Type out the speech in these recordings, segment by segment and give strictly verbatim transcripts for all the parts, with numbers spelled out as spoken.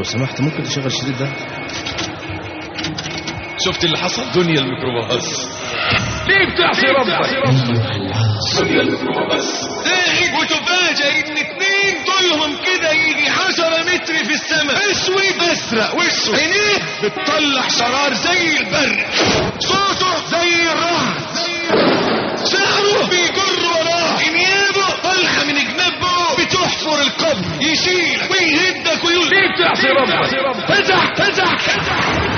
سمحت ممكن تشغل الشريط ده؟ شفت اللي حصل؟ دنيا الميكروباص ليه بتعصي ربك؟ دنيا الميكروباص قاعد وتفاجئ ان اتنين طولهم كده يجي عشرة متر في السماء، اسود ازرق وشه، عينيه بتطلع شرار زي البرق، صوته زي الرعد، شعره بيجر وراه، انيابه طالعه من جنبه بتحفر القبر، يشيلك ويهدك ويقول ليه بتعصي ربك؟ فزع فزع فزع.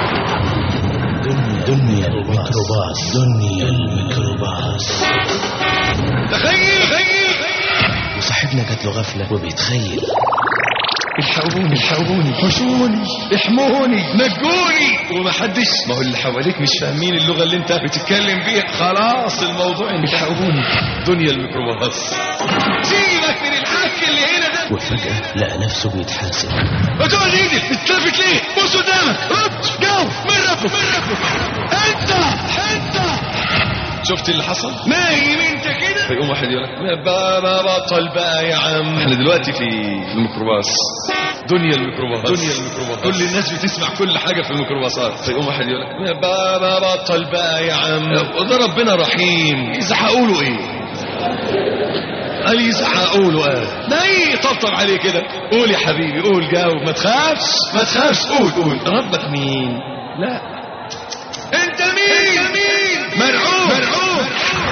دنيا الميكروباص دنيا الميكروباص. تخيل تخيل وصاحبنا جات له غفلة وبيتخيل. الحقوني الحقوني حشوني احموني نجوني، ومحدش، ما هو اللي حواليك مش فاهمين اللغة اللي انت بتتكلم بيها، خلاص الموضوع انت. الحقوني دنيا الميكروباص. سيبك من الحك اللي هنا ده. وفجأة لقى نفسه بيتحاسب. بتقعد ايدك بتلفت ليه؟ بص قدامك، رد جو مرة مرة. انت انت شفت اللي حصل؟ نايم انت كده، فيقوم واحد يقول لك بابا بطل بقى يا عم. احنا دلوقتي في الميكروباص، دنيا الميكروباص دنيا الميكروباص كل الناس بتسمع كل حاجه في الميكروباصات. فيقوم واحد يقول لك بابا بطل بقى يا عم، وده ربنا رحيم. يزعقوا له ايه؟ قال يزعقوا له ايه؟ ناي طبطب عليه كده، قول يا حبيبي قول، جاوب، ما تخافش ما تخافش، قول قول. ربك مين؟ لا انت مين؟ انت مين؟ مرعوب مرعوب.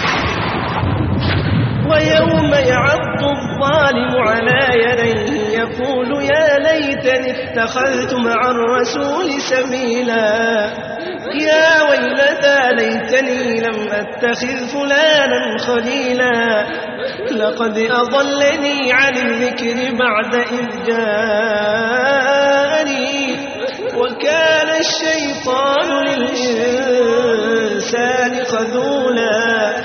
ويوم يعض الظالم على يديه يقول يا ليتني اتخذت مع الرسول سبيلا، يا ويلتى ليتني لم أتخذ فلانا خليلا، لقد أضلني عن الذكر بعد إذ جاءني، وكان الشيطان للإنسان خذولا.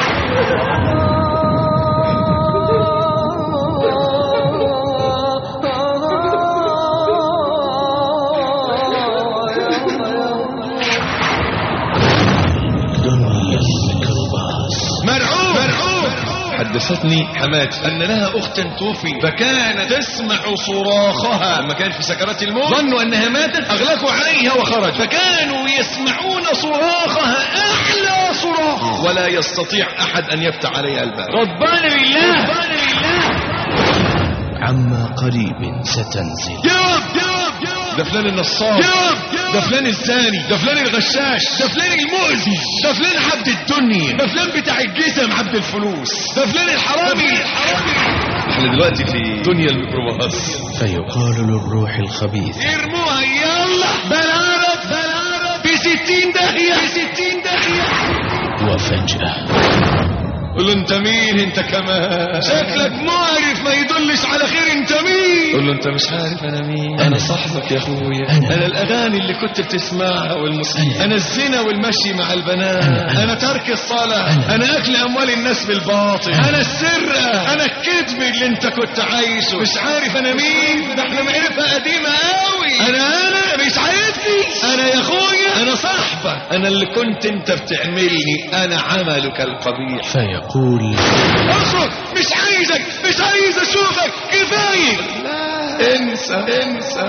حدثتني حماتي أن لها أختا توفي، فكانت تسمع صراخها لما كانت في سكرات الموت، ظنوا أنها ماتت، أغلقوا عليها وخرج، فكانوا يسمعون صراخها أعلى صراخ، ولا يستطيع أحد أن يفتح عليها الباب. ربنا بالله ربنا بالله. عما قريب ستنزل. جاوب جاوب جاوب. ده فلان النصاب، جاوب ده فلان الزاني، ده فلان الغشاش، ده فلان المؤذي، ده فلان عبد الدنيا، ده فلان بتاع الجسم عبد الفلوس، ده فلان الحرامي. احنا دلوقتي في دنيا الميكروباص. فيقال للروح الخبيث ارموها يلا بلارب بلارب بستين داهية بستين داهية. وفجأة قل له انت مين انت كمان؟ شكلك معرف ما يدلش على خير، انت مين؟ قل له انت مش عارف انا مين؟ انا صاحبك يا اخويا، انا, أنا الاغاني اللي كنت بتسمعها والموسيقى، انا, أنا الزنا والمشي مع البنات، انا, أنا, أنا ترك الصلاة، أنا, أنا اكل اموال الناس بالباطل، انا, أنا السرقة، انا الكذب اللي انت كنت عايشه. مش عارف انا مين؟ ده احنا معرفة قديمة قوي. انا انا مش عارفني، انا يا اخويا انا صاحبك، انا اللي كنت انت بتعملني، انا عملك القبيح. فيقول اخرج، مش عايزك مش عايز اشوفك، كفايه. انسى انسى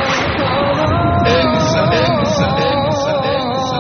انسى انسى انسى انسى.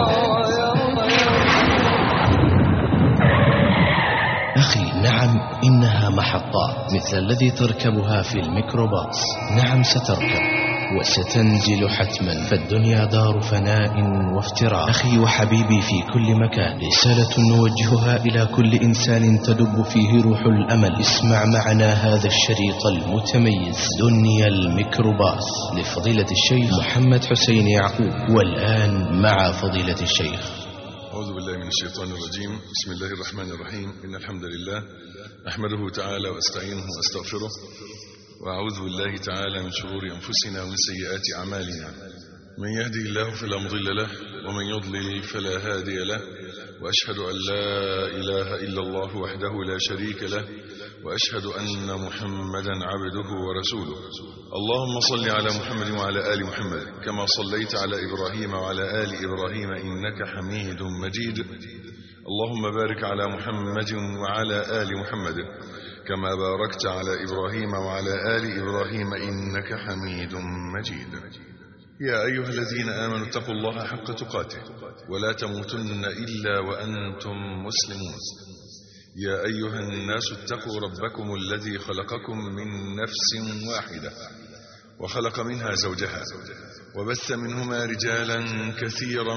أخي نعم إنها محطات مثل الذي تركبها في الميكروباص، نعم ستركب وستنزل حتما، فالدنيا دار فناء وافتراء. أخي وحبيبي في كل مكان، رسالة نوجهها إلى كل إنسان تدب فيه روح الأمل. اسمع معنا هذا الشريط المتميز، دنيا الميكروباص، لفضيلة الشيخ محمد حسين يعقوب. والآن مع فضيلة الشيخ. أعوذ بالله من الشيطان الرجيم. بسم الله الرحمن الرحيم. إن الحمد لله أحمده تعالى وأستعينه وأستغفره، وأعوذ بالله تعالى من شرور أنفسنا ومن سيئات أعمالنا. من يهدي الله فلا مضل له، ومن يضلل فلا هادي له، وأشهد أن لا إله إلا الله وحده لا شريك له، وأشهد أن محمدا عبده ورسوله. اللهم صل على محمد وعلى آل محمد كما صليت على إبراهيم وعلى آل إبراهيم إنك حميد مجيد. اللهم بارك على محمد وعلى آل محمد كما باركت على إبراهيم وعلى آل إبراهيم إنك حميد مجيد. يا أيها الذين آمنوا اتقوا الله حق تقاته ولا تموتن إلا وأنتم مسلمون. يا أيها الناس اتقوا ربكم الذي خلقكم من نفس واحدة وخلق منها زوجها وبث منهما رجالا كثيرا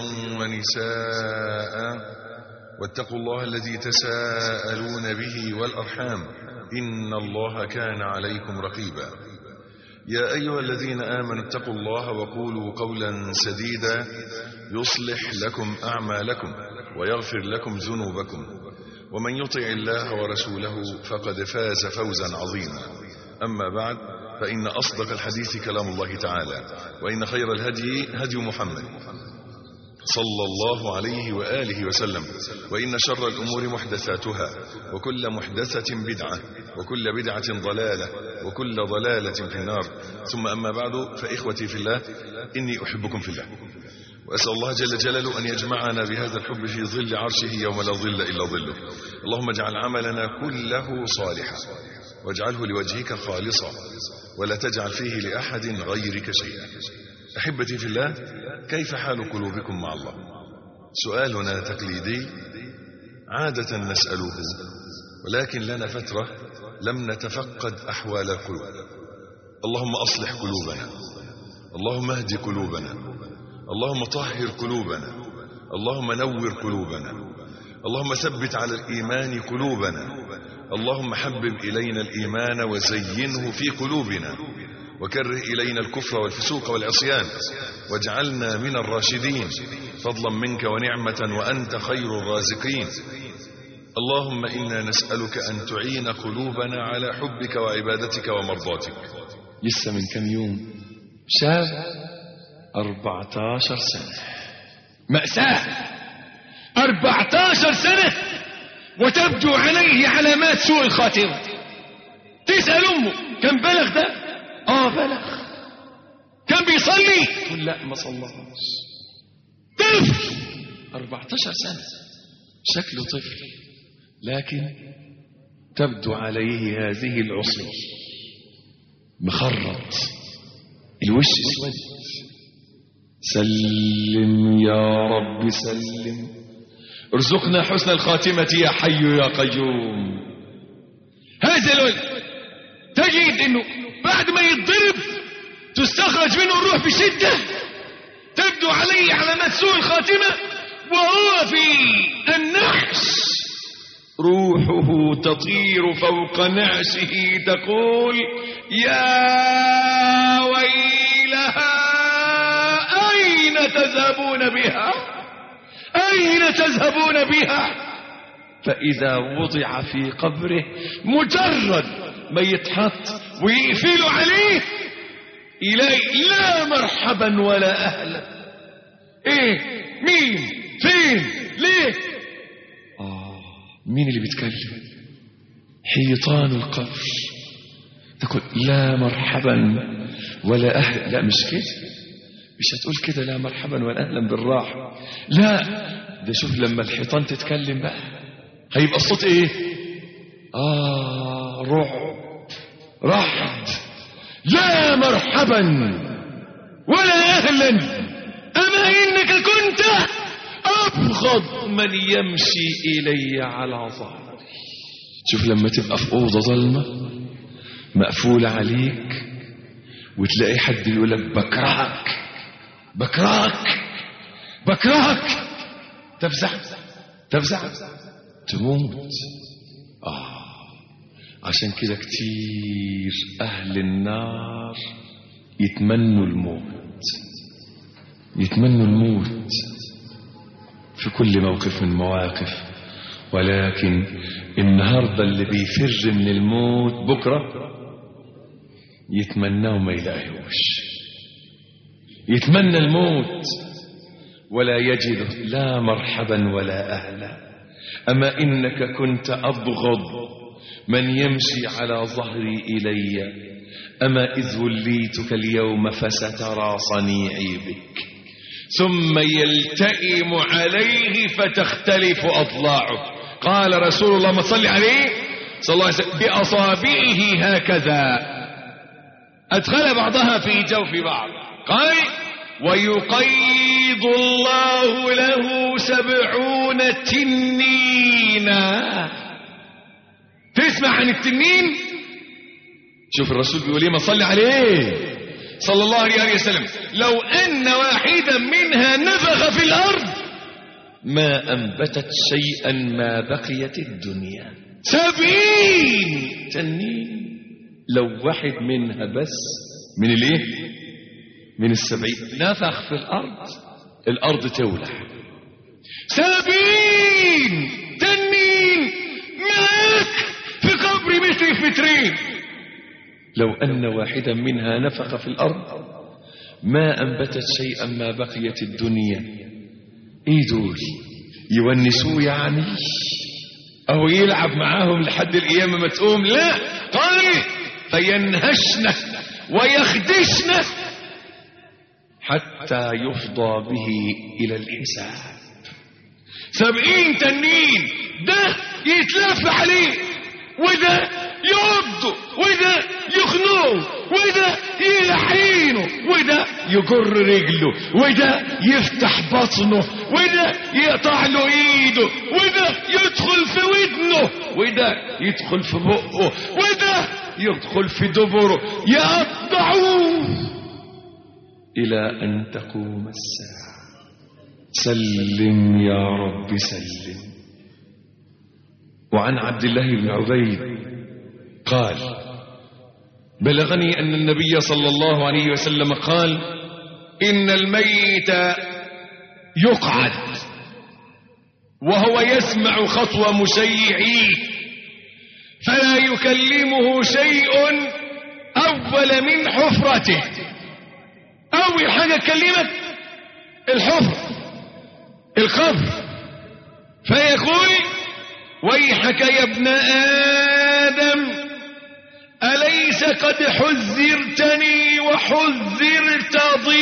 ونساء واتقوا الله الذي تساءلون به والأرحام إن الله كان عليكم رقيبا. يا أيها الذين آمنوا اتقوا الله وقولوا قولا سديدا يصلح لكم أعمالكم ويغفر لكم ذنوبكم ومن يطع الله ورسوله فقد فاز فوزا عظيما. أما بعد فإن أصدق الحديث كلام الله تعالى وإن خير الهدي هدي محمد صلى الله عليه وآله وسلم وإن شر الأمور محدثاتها وكل محدثة بدعة وكل بدعة ضلالة وكل ضلالة في النار. ثم أما بعد فإخوتي في الله إني أحبكم في الله وأسأل الله جل جلاله أن يجمعنا بهذا الحب في ظل عرشه يوم لا ظل إلا ظله. اللهم اجعل عملنا كله صالحا واجعله لوجهك خالصا ولا تجعل فيه لأحد غيرك شيئا. أحبتي في الله، كيف حال قلوبكم مع الله؟ سؤالنا تقليدي عادة نسأله، ولكن لنا فترة لم نتفقد أحوال القلوب. اللهم أصلح قلوبنا، اللهم اهد قلوبنا، اللهم طهر قلوبنا، اللهم نور قلوبنا، اللهم ثبت على الإيمان قلوبنا، اللهم حبب إلينا الإيمان وزينه في قلوبنا وكره إلينا الكفر والفسوق والعصيان واجعلنا من الراشدين فضلا منك ونعمة وأنت خير الرازقين. اللهم إنا نسألك أن تعين قلوبنا على حبك وعبادتك ومرضاتك. لسه من كم يوم شاب أربعة عشر سنة، مأساة، أربعة عشر سنة وتبدو عليه علامات سوء الخاتمة. تسأل أمه كم بلغ ده؟ آه بلغ. كم بيصلي؟ تقول لا ما صلاش. طفل أربعة عشر سنة، شكله طفل، لكن تبدو عليه هذه العصي، مخرط، الوش اسود. سلم يا رب سلم، ارزقنا حسن الخاتمة يا حي يا قيوم. هذا الولد تجد انه بعد ما يتضرب تستخرج منه الروح بشدة، تبدو عليه علامات سوء الخاتمة، وهو في النعش روحه تطير فوق نعشه تقول يا ويلها أين تذهبون بها؟ أين تذهبون بها؟ فإذا وضع في قبره مجرد ما يتحط ويقفلوا عليه إليه لا مرحبا ولا أهلا. إيه؟ مين؟ فين؟ ليه؟ آه مين اللي بيتكلم؟ حيطان القبر تقول لا مرحبا ولا أهلا. لا مش كده، مش هتقول كده لا مرحبا ولا أهلا بالراحة، لا ده شوف لما الحيطان تتكلم بقى هيبقى الصوت ايه؟ آه رعب رعد. لا مرحبا ولا أهلا، أما إنك كنت أبغض من يمشي إلي على ظهري. شوف لما تبقى في أوضة ظلمة مقفولة عليك وتلاقي حد يقول لك بكرهك بكرهك بكرهك، تفزع تفزع تموت. آه عشان كده كتير أهل النار يتمنوا الموت، يتمنوا الموت في كل موقف من مواقف، ولكن النهاردة اللي بيفر من الموت بكرة يتمناه ما يلاقيهوش، يتمنى الموت ولا يجده لا مرحبا ولا أهلا. أما إنك كنت أبغض من يمشي على ظهري إلي، أما إذ وليتك اليوم فسترى صنيعي بك، ثم يلتئم عليه فتختلف أضلاعه. قال رسول الله ما صلي عليه صلى الله عليه وسلم بأصابعه هكذا، أدخل بعضها في جوف بعض. قال ويقيض الله له سبعون تنينا. تسمع عن التنين؟ شوف الرسول بيقول ايه، ما صلي عليه صلى الله عليه وسلم، لو أن واحدا منها نفخ في الأرض ما أنبتت شيئا ما بقيت الدنيا. سبعين تنين لو واحد منها بس من الايه، من السبعين نفخ في الأرض، الأرض تولع. سبعين تنين معك في قبر متر في مترين، لو أن واحدا منها نفخ في الأرض ما أنبتت شيئا ما بقيت الدنيا. ايه دول؟ يونسوه يعني أو يلعب معاهم لحد القيامة ما تقوم؟ لا، قال فينهشنا ويخدشنا حتى يفضى به إلى الحساب. سبعين تنين، ده يتلف عليه، وده يعضه، وده يخنوه، وده يلحينه، وده يجر رجله، وده يفتح بطنه، وده يقطع له ايده، وده يدخل في ودنه، وده يدخل في بقه، وده يدخل في دبره، يقطعوه إلى أن تقوم الساعة. سلم يا رب سلم. وعن عبد الله بن عبيد قال بلغني أن النبي صلى الله عليه وسلم قال إن الميت يقعد وهو يسمع خطوة مشيعيه فلا يكلمه شيء أول من حفرته. أول حاجة تكلمك الحفر، القبر، فيقول ويحك يا ابن آدم أليس قد حذرتني وحذرت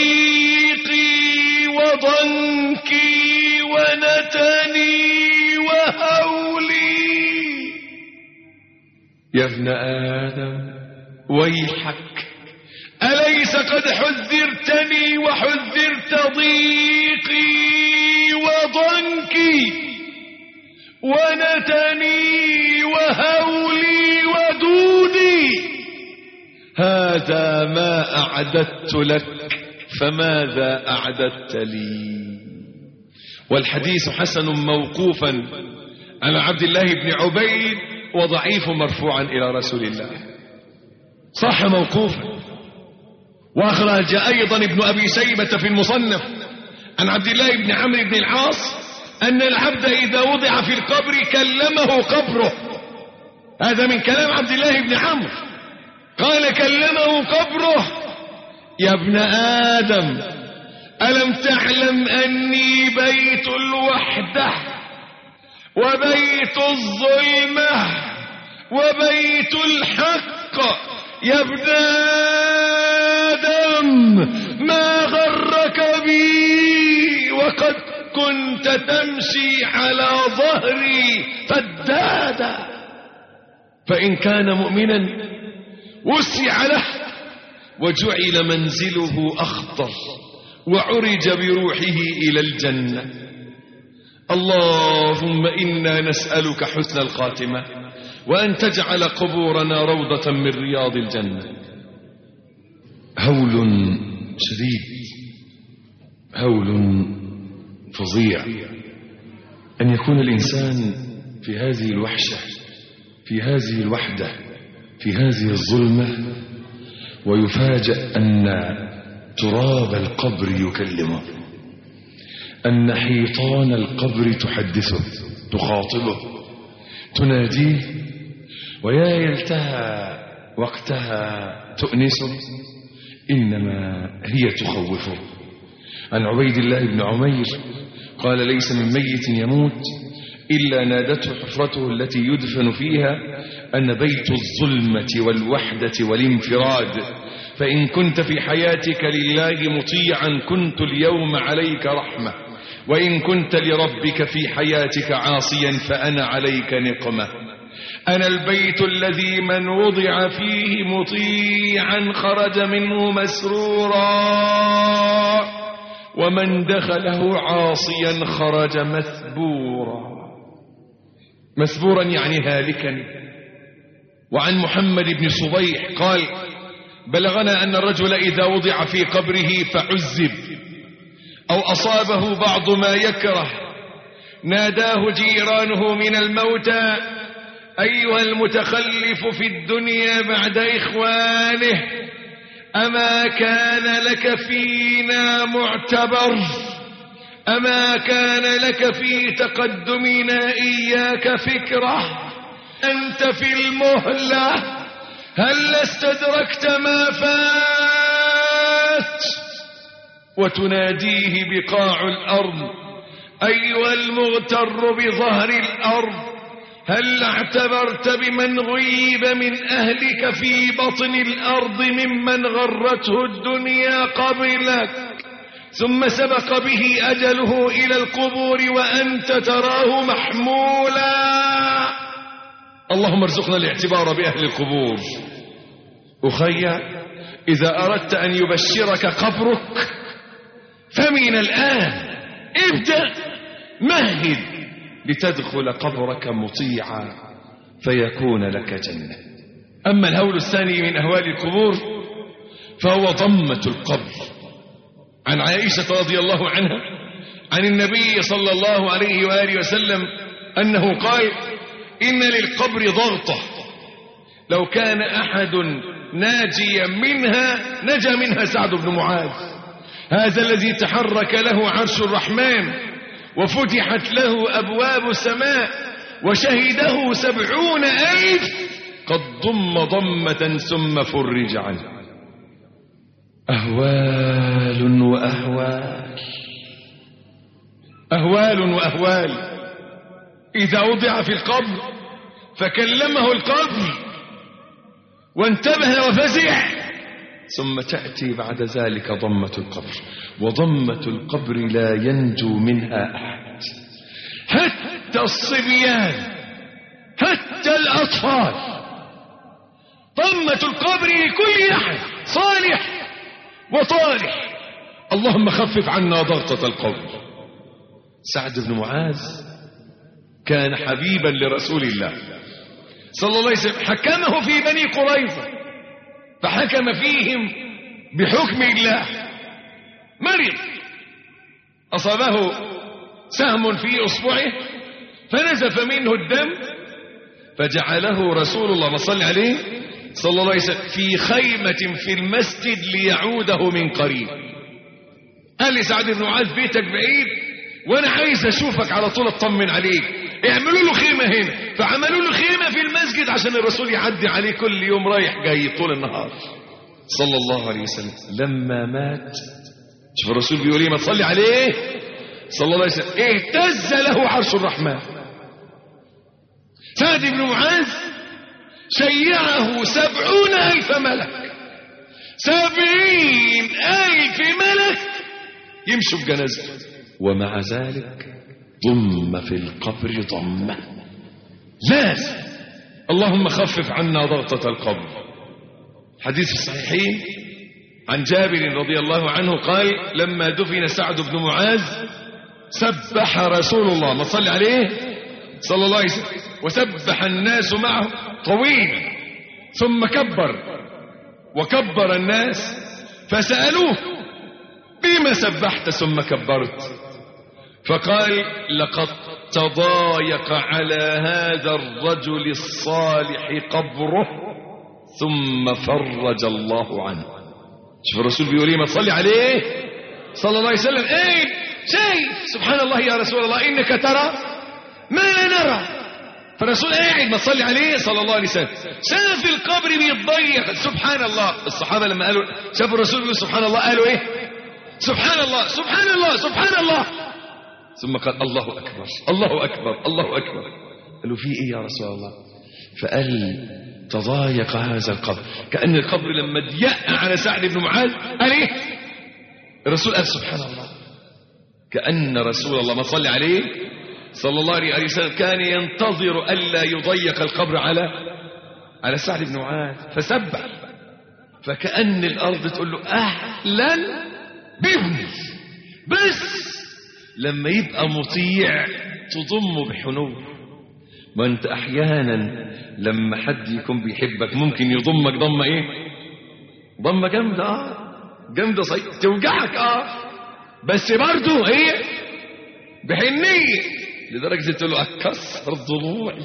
ضيقي وضنكي ونتني وهولي. يا ابن آدم ويحك أليس قد حذرتني وحذرت ضيقي وضنكي ونتني وهولي ودودي، هذا ما أعددت لك فماذا أعددت لي. والحديث حسن موقوفا على عبد الله بن عبيد وضعيف مرفوعا إلى رسول الله. صح موقوفا. وأخرج أيضا ابن أبي شيبة في المصنف عن عبد الله بن عمرو بن العاص أن العبد إذا وضع في القبر كلمه قبره. هذا من كلام عبد الله بن عمرو، قال كلمه قبره يا ابن آدم ألم تعلم أني بيت الوحدة وبيت الظلمة وبيت الحق. يا ابن آدم ما غرك بي وقد كنت تمشي على ظهري فدادا. فإن كان مؤمنا وسع له وجعل منزله أخضر وعرج بروحه إلى الجنة. اللهم إنا نسألك حسن الخاتمة وأن تجعل قبورنا روضة من رياض الجنة. هول شديد، هول فظيع أن يكون الإنسان في هذه الوحشة، في هذه الوحدة، في هذه الظلمة، ويفاجأ أن تراب القبر يكلمه، أن حيطان القبر تحدثه، تخاطبه، تناديه، ويا يلتها وقتها تؤنسه، إنما هي تخوفه. عن عبيد الله بن عمير قال ليس من ميت يموت إلا نادته حفرته التي يدفن فيها أن بيت الظلمة والوحدة والانفراد، فإن كنت في حياتك لله مطيعا كنت اليوم عليك رحمة، وإن كنت لربك في حياتك عاصيا فأنا عليك نقمة. أنا البيت الذي من وضع فيه مطيعا خرج منه مسرورا، ومن دخله عاصيا خرج مثبورا. مثبورا يعني هالكا. وعن محمد بن صبيح قال: بلغنا أن الرجل إذا وضع في قبره فعذب أو أصابه بعض ما يكره ناداه جيرانه من الموتى: أيها المتخلف في الدنيا بعد إخوانه، أما كان لك فينا معتبر؟ أما كان لك في تقدمنا إياك فكرة؟ أنت في المهلة، هل استدركت ما فات؟ وتناديه بقاع الأرض: أيها المغتر بظهر الأرض، هل اعتبرت بمن غيب من أهلك في بطن الأرض ممن غرته الدنيا قبلك ثم سبق به أجله إلى القبور وأنت تراه محمولا؟ اللهم ارزقنا الاعتبار بأهل القبور. أخي، إذا أردت أن يبشرك قبرك فمن الآن ابدأ مهد لتدخل قبرك مطيعا فيكون لك جنة. أما الهول الثاني من أهوال القبور فهو ضمة القبر. عن عائشة رضي الله عنها عن النبي صلى الله عليه وآله وسلم أنه قال: إن للقبر ضغطة، لو كان أحد ناجيا منها نجا منها سعد بن معاذ، هذا الذي تحرك له عرش الرحمن وفتحت له أبواب السماء وشهده سبعون ألف، قد ضم ضمة ثم فرج عنه. أهوال وأهوال، أهوال وأهوال. إذا وضع في القبر فكلمه القبر وانتبه وفزع، ثم تأتي بعد ذلك ضمة القبر، وضمة القبر لا ينجو منها أحد، حتى الصبيان، حتى الأطفال. ضمة القبر لكل أحد صالح وطالح. اللهم خفف عنا ضغطة القبر. سعد بن معاذ كان حبيبا لرسول الله صلى الله عليه وسلم، حكمه في بني قريظة فحكم فيهم بحكم الله. مرض، أصابه سهم في أصبعه فنزف منه الدم، فجعله رسول الله صلى الله عليه صلى الله عليه وسلم في خيمة في المسجد ليعوده من قريب. قال لي: سعد بن معاذ بيتك بعيد وانا عايز اشوفك على طول اطمن عليك، اعملوا له خيمة هنا. فعملوا له خيمة في المسجد عشان الرسول يعدي عليه كل يوم رايح جاي طول النهار صلى الله عليه وسلم. لما مات، شوف الرسول بيقول ايه: ما تصلي عليه صلى الله عليه وسلم، اهتز له عرش الرحمن. سعد بن معاذ شيعه سبعون ألف ملك، سبعين ألف ملك يمشوا بجنازته، ومع ذلك ضم في القبر ضمة. لازم. اللهم خفف عنا ضغطة القبر. حديث الصحيحين عن جابر رضي الله عنه قال: لما دفن سعد بن معاذ سبح رسول الله ما صلى عليه صلى الله عليه وسلم، وسبح الناس معه طويلا، ثم كبر وكبر الناس، فسألوه: بما سبحت ثم كبرت؟ فقال: لقد تضايق على هذا الرجل الصالح قبره ثم فرج الله عنه. شوف الرسول بيقول ايه: ما تصلي عليه صلى الله عليه وسلم. ايه شايف؟ سبحان الله يا رسول الله، انك ترى ما لا نرى. فالرسول قاعد ما تصلي عليه صلى الله عليه وسلم، شاف القبر بيتضيق. سبحان الله. الصحابه لما قالوا شافوا الرسول بيقول سبحان الله قالوا ايه؟ سبحان الله سبحان الله سبحان الله. ثم قال: الله أكبر الله أكبر الله أكبر. قالوا: في إيه يا رسول الله؟ فقال: تضايق هذا القبر. كأن القبر لما ضيق على سعد بن معاذ قال إيه؟ الرسول قال: سبحان الله. كأن رسول الله ما صلى عليه صلى الله عليه وسلم كان ينتظر ألا يضيق القبر على على سعد بن معاذ فسبح، فكأن الأرض تقول له أهلا بابني، بس لما يبقى مطيع تضمه بحنو. ما أنت أحيانا لما حد يكون بيحبك ممكن يضمك ضمة إيه؟ ضمة جامدة آه جامدة صحيح توجعك آه بس برضه إيه؟ بحنية، لدرجة تقول له أكسر ضلوعي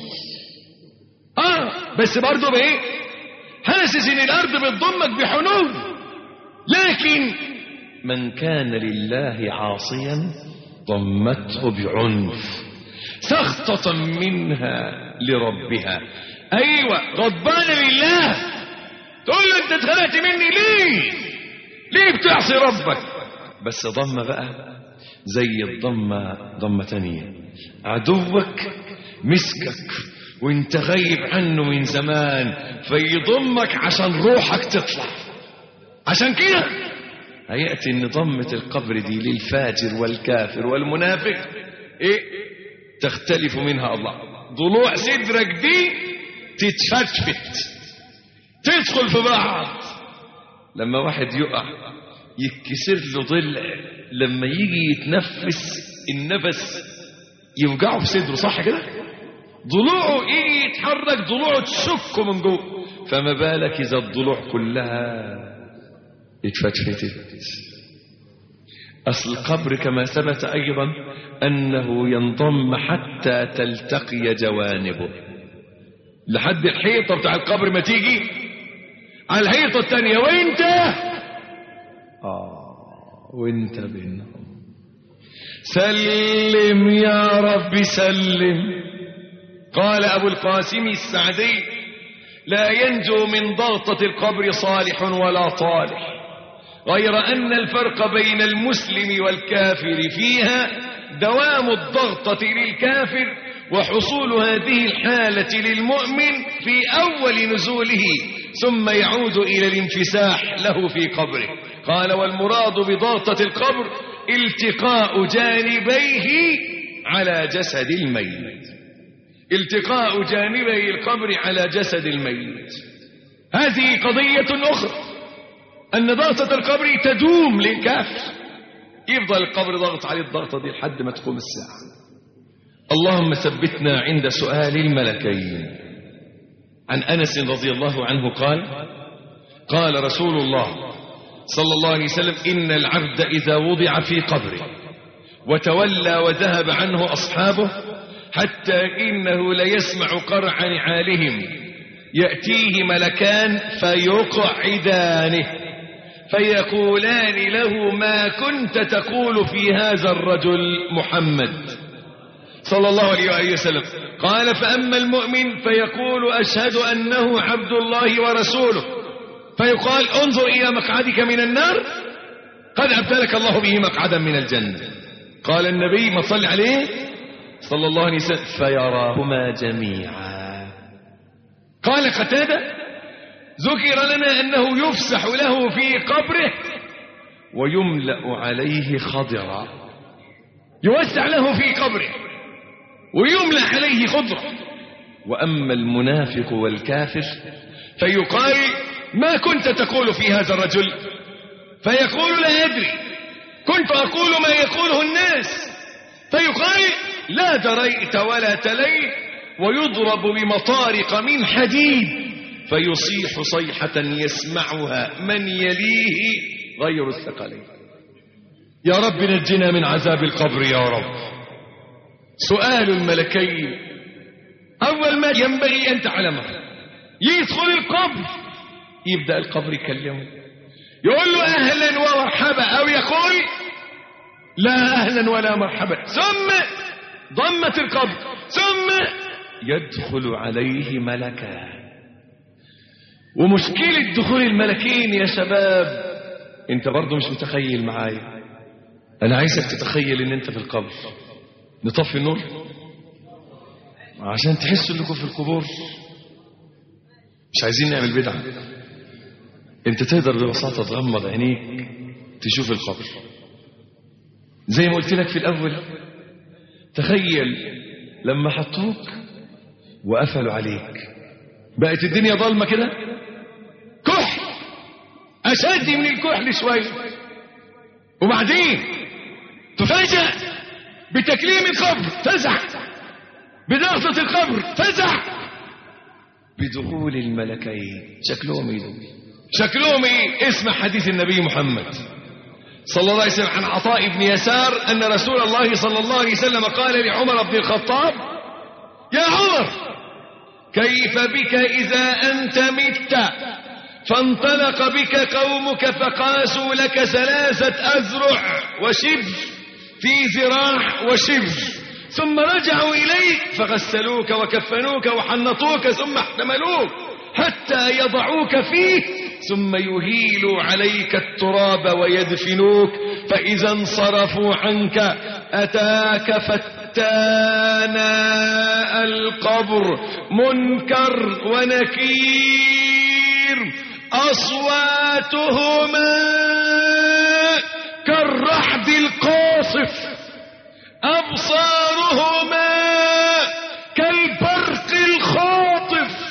آه بس برضه بإيه؟ حاسس إن الأرض بتضمك بحنو. لكن من كان لله عاصيا ضمته بعنف سخطة منها لربها. أيوة غضبان لله، تقول له أنت اتخلقت مني ليه؟ ليه بتعصي ربك؟ بس ضمة بقى زي الضمة ضمة تانية، عدوك مسكك وانت غايب عنه من زمان فيضمك عشان روحك تطلع. عشان كده هيأتي ان ضمة القبر دي للفاجر والكافر والمنافق ايه تختلف منها الله. ضلوع صدرك دي تتفتفت تدخل في بعض. لما واحد يقع يتكسر له ضلع، لما يجي يتنفس النفس يوجعه في صدره، صح كده؟ ضلوعه يجي يتحرك ضلوعه تشكه من جوه، فما بالك اذا الضلوع كلها اتفتفتت. اصل القبر كما ثبت ايضا انه ينضم حتى تلتقي جوانبه، لحد الحيطه بتاع القبر ما تيجي على الحيطه الثانيه وانت اه وانت بينهم. سلم يا رب سلم. قال ابو القاسم السعدي لا ينجو من ضغطة القبر صالح ولا طالح، غير ان الفرق بين المسلم والكافر فيها دوام الضغطة للكافر وحصول هذه الحالة للمؤمن في اول نزوله ثم يعود الى الانفساح له في قبره. قال والمراد بضغطة القبر التقاء جانبيه على جسد الميت، التقاء جانبي القبر على جسد الميت. هذه قضية أخرى، أن ضغطة القبر تدوم للكافر، يفضل القبر ضغط عليه الضغطة دي لحد ما تقوم الساعة. اللهم ثبتنا عند سؤال الملكين. عن أنس رضي الله عنه قال قال رسول الله صلى الله عليه وسلم إن العبد إذا وضع في قبره وتولى وذهب عنه أصحابه حتى إنه ليسمع قرع نعالهم يأتيه ملكان فيقعدانه فيقولان له ما كنت تقول في هذا الرجل محمد صلى الله عليه وآله وسلم. قال فأما المؤمن فيقول أشهد أنه عبد الله ورسوله، فيقال انظر إلى مقعدك من النار قد أبدلك الله به مقعدا من الجنة. قال النبي ما صلى عليه صلى الله عليه وسلم فيراهما جميعا. قال قتادة ذكر لنا أنه يفسح له في قبره ويملأ عليه خضرا، يوسع له في قبره ويملأ عليه خضرا. وأما المنافق والكافر فيقال ما كنت تقول في هذا الرجل؟ فيقول لا يدري، كنت أقول ما يقوله الناس. فيقال لا دريت ولا تليت، ويضرب بمطارق من حديد فيصيح صيحة يسمعها من يليه غير الثقلين. يا رب نجنا من عذاب القبر يا رب. سؤال الملكين أول ما ينبغي أن تعلمه، يدخل القبر يبدأ القبر يكلمه يقول له أهلا ومرحبا، أو يقول لا أهلا ولا مرحبا، ثم ضمت القبر ثم يدخل عليه ملكان. ومشكلة دخول الملكين يا شباب انت برضو مش متخيل معايا، انا عايزك تتخيل ان انت في القبر. نطفي النور عشان تحسوا انكم في القبور، مش عايزين نعمل بدعة. انت تقدر ببساطة تغمض عينيك تشوف القبر زي ما قلت لك في الاول. تخيل لما حطوك وقفلوا عليك بقت الدنيا ظلمة كده، كحل أشد من الكحل شوية، وبعدين تفاجأ بتكليم القبر فزع، بضغطة القبر فزع، بدخول الملكين. شكلهم ايه؟ شكلهم ايه؟ اسمع حديث النبي محمد صلى الله عليه وسلم عن عطاء بن يسار أن رسول الله صلى الله عليه وسلم قال لعمر بن الخطاب: يا عمر، كيف بك إذا أنت مت فانطلق بك قومك فقاسوا لك ثلاثة أذرع وشبر في ذراع وشبر، ثم رجعوا إليك فغسلوك وكفنوك وحنطوك ثم احتملوك حتى يضعوك فيه ثم يهيلوا عليك التراب ويدفنوك، فإذا انصرفوا عنك أتاك فتانا القبر منكر ونكير أصواتهما كالرعد القاصف، أبصارهما كالبرق الخاطف،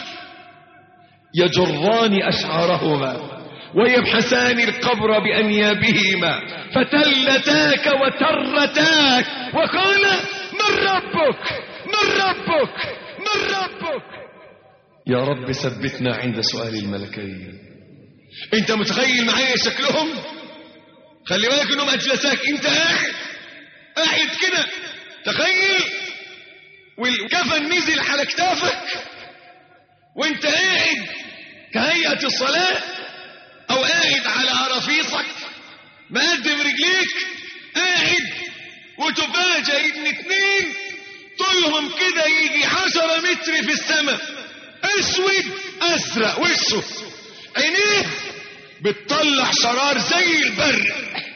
يجران أشعارهما ويبحثان القبر بأنيابهما، فتلتاك وترتاك وقال: من ربك من ربك من ربك. يا رب ثبتنا عند سؤال الملكين. انت متخيل معايا شكلهم؟ خلي بالك انهم اجلساك، انت قاعد قاعد كده، تخيل والكفن نزل على كتافك وانت قاعد كهيئة الصلاة، او قاعد على عرفيصك مقدم رجليك قاعد، وتفاجئ ان اتنين طولهم كده يجي عشرة متر في السماء، اسود ازرق وشه، عينيه بتطلع شرار زي البرق،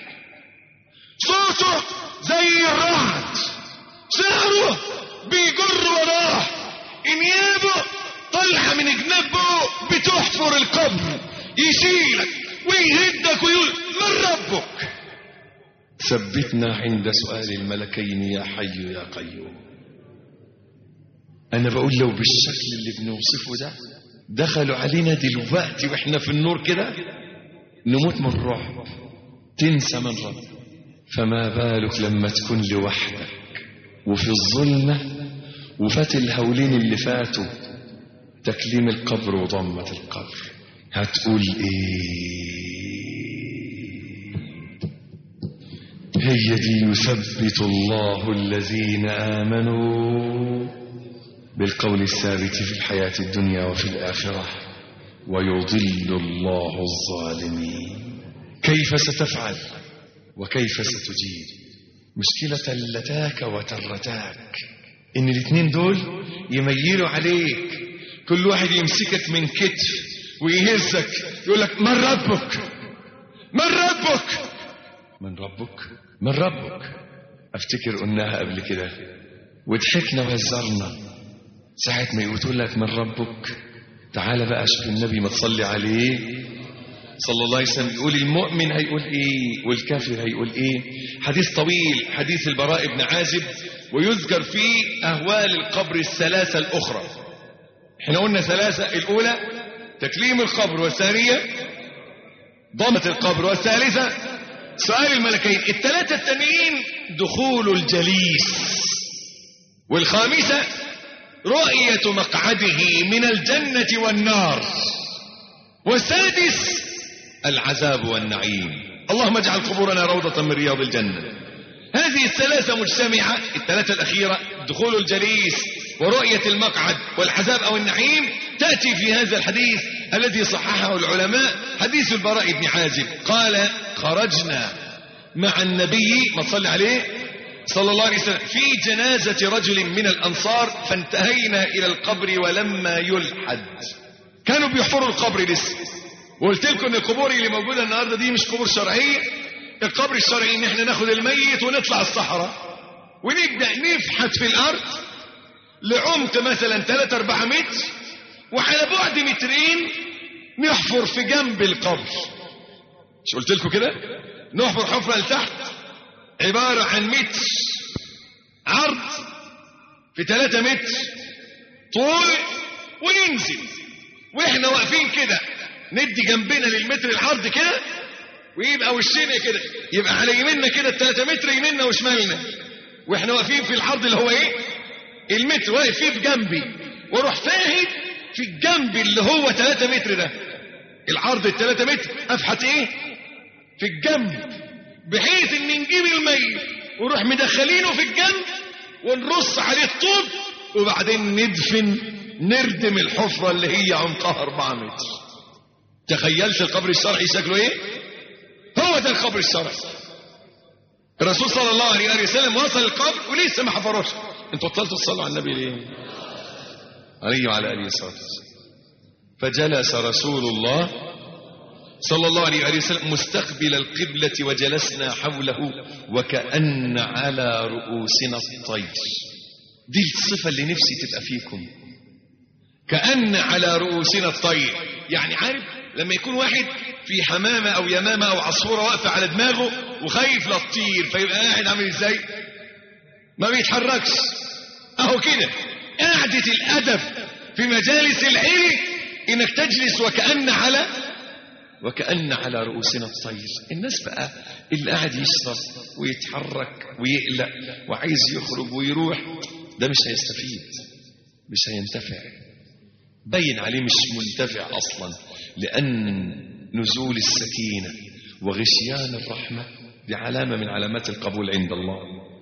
صوته زي الرعد، شعره بيجر وراه، انيابه طلع من جنبه بتحفر القبر، يشيلك ويهدك ويقول: من ربك. ثبتنا عند سؤال الملكين يا حي يا قيوم. انا بقول لو بالشكل اللي بنوصفه ده دخلوا علينا دلوقتي واحنا في النور كده نموت من الرعب، تنسى من رب، فما بالك لما تكون لوحدك وفي الظلمة وفات الهولين اللي فاتوا، تكليم القبر وضمة القبر، هتقول ايه؟ هي دي يثبت الله الذين آمنوا بالقول الثابت في الحياة الدنيا وفي الآخرة ويضل الله الظالمين. كيف ستفعل وكيف ستجيب؟ مشكلة لتاك وترتاك ان الاثنين دول يميلوا عليك، كل واحد يمسكك من كتف ويهزك يقول لك: من ربك من ربك من ربك من ربك. افتكر قلناها قبل كده وضحكنا وهزرنا ساعة ما يقول لك من ربك. تعال بقى شوف النبي ما تصلي عليه صلى الله عليه وسلم، يقول المؤمن هيقول ايه والكافر هيقول ايه. حديث طويل، حديث البراء بن عازب، ويذكر فيه اهوال القبر الثلاثة الاخرى. احنا قلنا ثلاثة: الاولى تكليم القبر، والثانية ضمة القبر، والثالثة سؤال الملكين. الثلاثة التانيين دخول الجليس، والخامسة رؤية مقعده من الجنة والنار، والسادس العذاب والنعيم. اللهم اجعل قبورنا روضة من رياض الجنة. هذه الثلاثة مجتمعة، الثلاثة الأخيرة دخول الجليس ورؤية المقعد والعذاب أو النعيم، تأتي في هذا الحديث الذي صححه العلماء، حديث البراء بن عازب قال: خرجنا مع النبي ما تصلي عليه صلى الله عليه وسلم في جنازة رجل من الأنصار، فانتهينا إلى القبر ولما يلحد. كانوا بيحفروا القبر لسه، وقلت لكم ان القبور اللي موجودة النهاردة دي مش قبور شرعية. القبر الشرعي ان احنا ناخد الميت ونطلع الصحراء ونبدأ نفحت في الارض لعمق مثلا ثلاثة أربعة متر، وعلى بعد مترين نحفر في جنب القبر. مش قلت لكم كده؟ نحفر حفرة لتحت عبارة عن متر عرض في ثلاثة متر طول، وننزل واحنا واقفين كده ندي جنبنا للمتر العرض كده، ويبقى وشنا كده، يبقى على يميننا كده الثلاثة متر يميننا وشمالنا، واحنا واقفين في العرض اللي هو ايه المتر، واقف فيه في جنبي، واروح فاهد في الجنب اللي هو ثلاثة متر ده، العرض الثلاثة متر افحت ايه في الجنب، بحيث ان نجيب الميت ونروح مدخلينه في الجنب ونرص عليه الطوب، وبعدين ندفن نردم الحفرة اللي هي عمقها أربعة متر. تخيلت القبر الشرعي شكله ايه؟ هو ده القبر الشرعي. الرسول صلى الله عليه وسلم وصل القبر ولسه ما حفروش. انتوا بطلتوا تصلوا على النبي ليه؟ عليه وعلى اله الصلاه والسلام. فجلس رسول الله صلى الله عليه وسلم مستقبل القبلة وجلسنا حوله وكأن على رؤوسنا الطير. دي الصفة اللي نفسي تبقى فيكم، كأن على رؤوسنا الطير. يعني عارف لما يكون واحد في حمامة أو يمامة أو عصفورة واقفة على دماغه وخايف لا تطير، فيبقى قاعد عامل ازاي؟ ما بيتحركش. اهو كده قعدة الأدب في مجالس العلم انك تجلس وكأن على وكأن على رؤوسنا الطير. الناس بقى اللي قاعد يشرب ويتحرك ويقلق وعايز يخرج ويروح، ده مش هيستفيد، مش هينتفع، بين عليه مش منتفع أصلا، لأن نزول السكينة وغشيان الرحمة دي علامة من علامات القبول عند الله.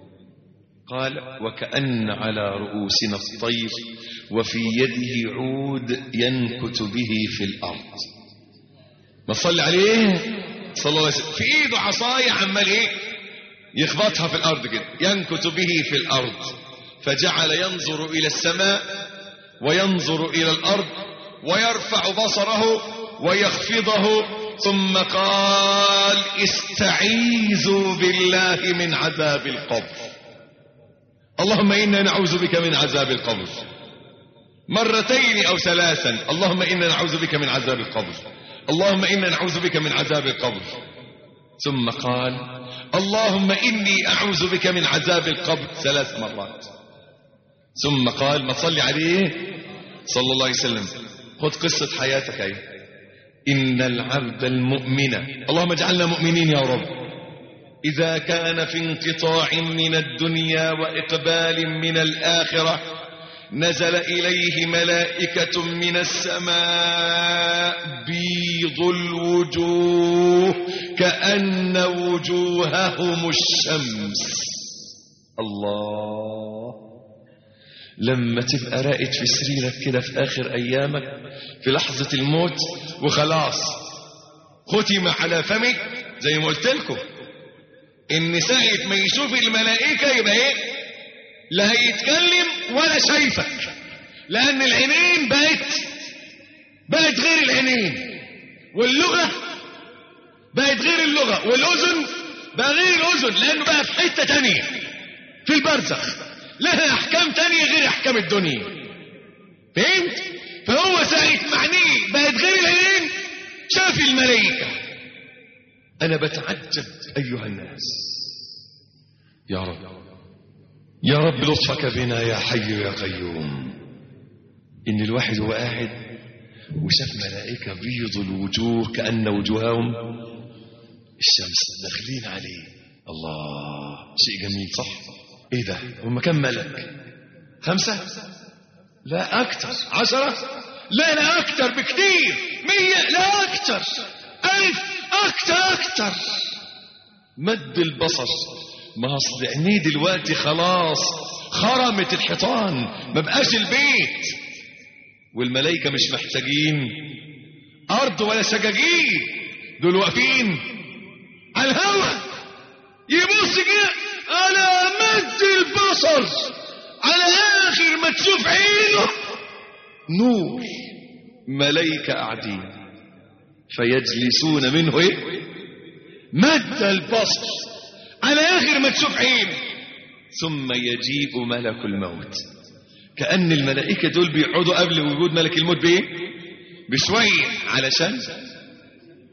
قال وكأن على رؤوسنا الطير وفي يده عود ينكت به في الأرض. ما صلي عليه صلى الله عليه وسلم، في ايده عصاية عمال ايه يخبطها في الأرض كده، ينكت به في الأرض. فجعل ينظر إلى السماء وينظر إلى الأرض ويرفع بصره ويخفضه، ثم قال استعيذوا بالله من عذاب القبر. اللهم إنا نعوذ بك من عذاب القبر. مرتين أو ثلاثا، اللهم إنا نعوذ بك من عذاب القبر، اللهم إنا نعوذ بك من عذاب القبر. ثم قال اللهم إني أعوذ بك من عذاب القبر ثلاث مرات. ثم قال ما تصلي عليه صلى الله عليه وسلم، خذ قصة حياتك ايه. إن العبد المؤمن، اللهم اجعلنا مؤمنين يا رب، إذا كان في انقطاع من الدنيا وإقبال من الآخرة نزل إليه ملائكة من السماء بيض الوجوه كأن وجوههم الشمس. الله، لما تبقى راقد في سريرك كده في آخر أيامك في لحظة الموت وخلاص ختم على فمك، زي ما قلت لكم إن ساعة ما يشوف الملائكة يبقى إيه؟ لا هيتكلم ولا شايفك، لأن العينين بقت بقت غير العينين، واللغة بقت غير اللغة، والأذن بقى غير الأذن، لأنه بقى في حتة تانية في البرزخ، لها أحكام تانية غير أحكام الدنيا. فهمت؟ فهو ساعة معنيه بقت غير العينين شاف الملائكة. أنا بتعجب أيها الناس، يا رب يا رب لطفك بنا يا حي يا قيوم، إن الواحد هو قاعد وشاف ملائكة بيض الوجوه كأن وجوههم الشمس داخلين عليه. الله، شيء جميل صح؟ ايه ده؟ هم كم ملك؟ خمسة؟ لا اكتر. عشرة؟ لا لا اكتر بكتير. مية؟ لا اكتر. الف؟ اكتر اكتر. مد البصر، ما اصل عينيه دلوقتي خلاص خرمت الحيطان، ما بقاش البيت، والملائكة مش محتاجين ارض ولا سجاجيد، دول واقفين على الهواء، يبص كده على مد البصر، على آخر ما تشوف عينه نور، ملائكة قاعدين فيجلسون منه ايه؟ مد البصر، على آخر ما تشوف عينه. ثم يجيء ملك الموت، كأن الملائكة دول بيقعدوا قبل وجود ملك الموت بايه؟ بشوية، علشان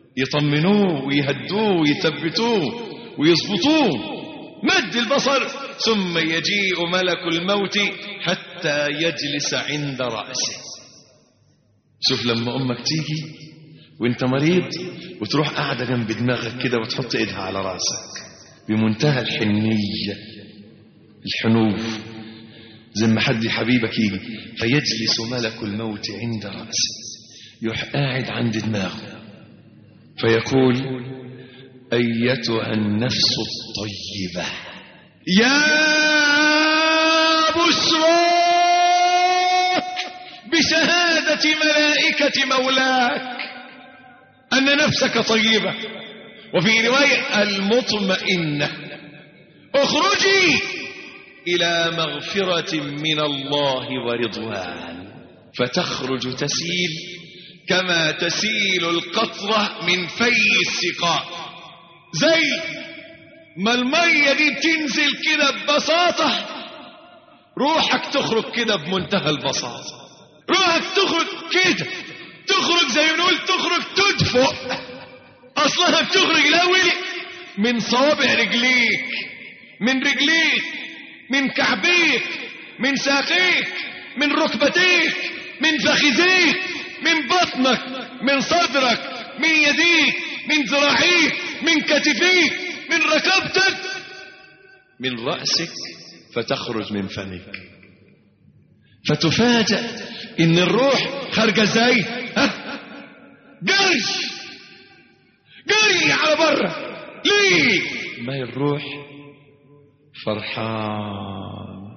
يطمنوه ويهدوه ويثبتوه ويظبطوه. مد البصر ثم يجيء ملك الموت حتى يجلس عند رأسه. شوف لما أمك تيجي وانت مريض وتروح قاعدة جنب دماغك كده وتحط ايدها على رأسك بمنتهى الحنية الحنوف، زي ما حد حبيبك يجي فيجلس ملك الموت عند رأسه، يروح قاعد عند دماغه فيقول: أيتها النفس الطيبة، يا بشراك بشهادة ملائكة مولاك أن نفسك طيبة، وفي رواية المطمئنة، اخرجي إلى مغفرة من الله ورضوان. فتخرج تسيل كما تسيل القطرة من في السقاء، زي ما المية دي بتنزل كده ببساطة، روحك تخرج كده بمنتهى البساطة. روحك تخرج كده، تخرج زي ما نقول تخرج تدفق. أصلها بتخرج الأول من صوابع رجليك، من رجليك، من كعبيك، من ساقيك، من ركبتيك، من فخذيك، من بطنك، من صدرك، من يديك، من ذراعيك، من كتفيك، من ركبتك، من رأسك، فتخرج من فمك. فتفاجأ إن الروح خارجة ازاي؟ ها؟ جري جري على بره. ليه؟ ما هي الروح فرحان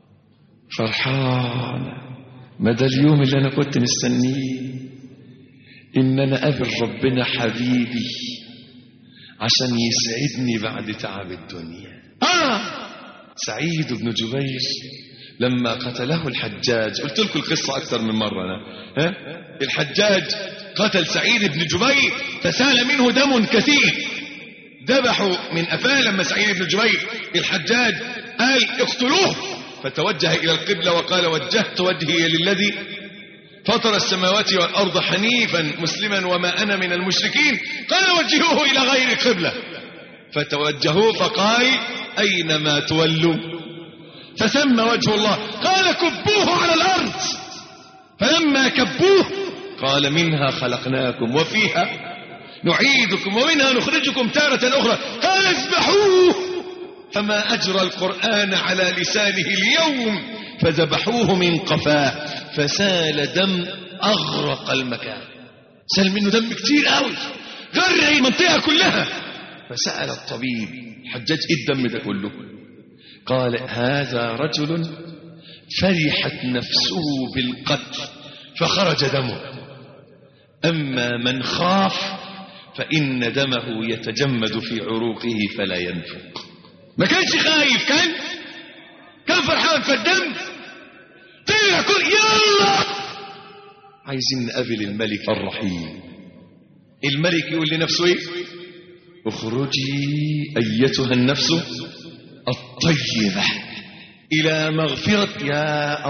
فرحان مدى اليوم اللي أنا كنت مستنيه، إن أنا أقابل ربنا حبيبي عشان يسعدني بعد تعب الدنيا. آه سعيد بن جبير لما قتله الحجاج، قلت لكم القصة أكثر من مرة أنا. ها؟ الحجاج قتل سعيد بن جبير فسال منه دم كثير، ذبحوا من أفاه. لما سعيد بن جبير الحجاج قال اقتلوه، فتوجه إلى القبلة وقال: وجهت وجهي للذي فطر السماوات والأرض حنيفا مسلما وما أنا من المشركين. قال: وجهوه إلى غير القبلة. فتوجهوه فقال: أينما تولوا فثم وجه الله. قال: كبوه على الأرض. فلما كبوه قال: منها خلقناكم وفيها نعيدكم ومنها نخرجكم تارة أخرى. قال: اذبحوه. فما أجرى القرآن على لسانه اليوم، فذبحوه من قفاه فسال دم أغرق المكان، سال منه دم كتير قوي، غرق المنطقة كلها. فسأل الطبيب: حجاج ايه الدم ده كله؟ قال: هذا رجل فرحت نفسه بالقتل فخرج دمه، أما من خاف فإن دمه يتجمد في عروقه فلا ينفق. ما كانش خايف، كان كان فرحان، فالدم طلع كل يلا. عايزين نقابل الملك الرحيم. الملك يقول لنفسه ايه؟ اخرجي أيتها النفس الطيبة إلى مغفرة. يا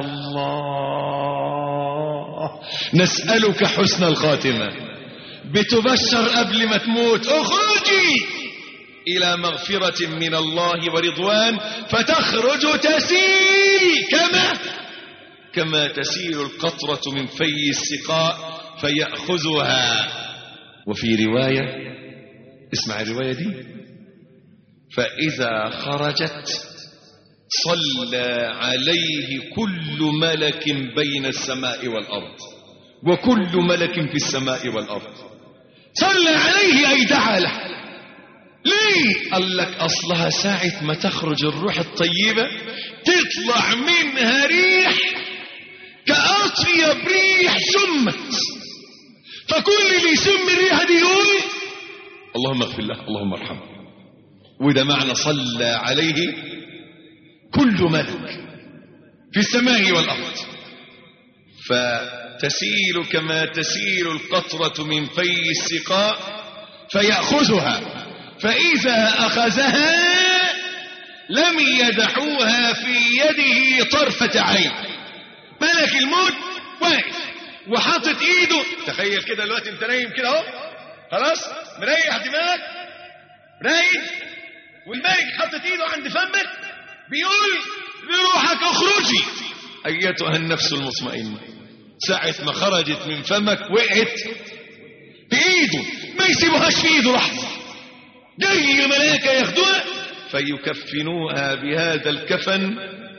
الله نسألك حسن الخاتمة، بتبشر قبل ما تموت: اخرجي إلى مغفرة من الله ورضوان. فتخرج تسيل كما كما تسيل القطرة من في السقاء فيأخذها. وفي رواية، اسمع الرواية دي: فإذا خرجت صلى عليه كل ملك بين السماء والأرض، وكل ملك في السماء والأرض صلى عليه أي دعا له. ليه؟ قال لك أصلها ساعة ما تخرج الروح الطيبة تطلع منها ريح كأطيب ريح شمت، فكل اللي يشم الريحة دي يقول: اللهم اغفر له، اللهم ارحمه. وده معنى صلى عليه كل ملك في السماء والأرض. فتسيل كما تسيل القطرة من في السقاء فيأخذها، فإذا أخذها لم يدحوها في يده طرفة عين. ملك الموت واقف وحاطط ايده، تخيل كده دلوقتي انت نايم كده اهو، خلاص مريح دماغك رايق، والملك حاطط ايده عند فمك بيقول لروحك اخرجي ايتها النفس المطمئنة. ساعة ما خرجت من فمك وقعت بايده، ما يسيبوهاش في ايده لحظة، جاي الملائكة ياخدوها فيكفنوها بهذا الكفن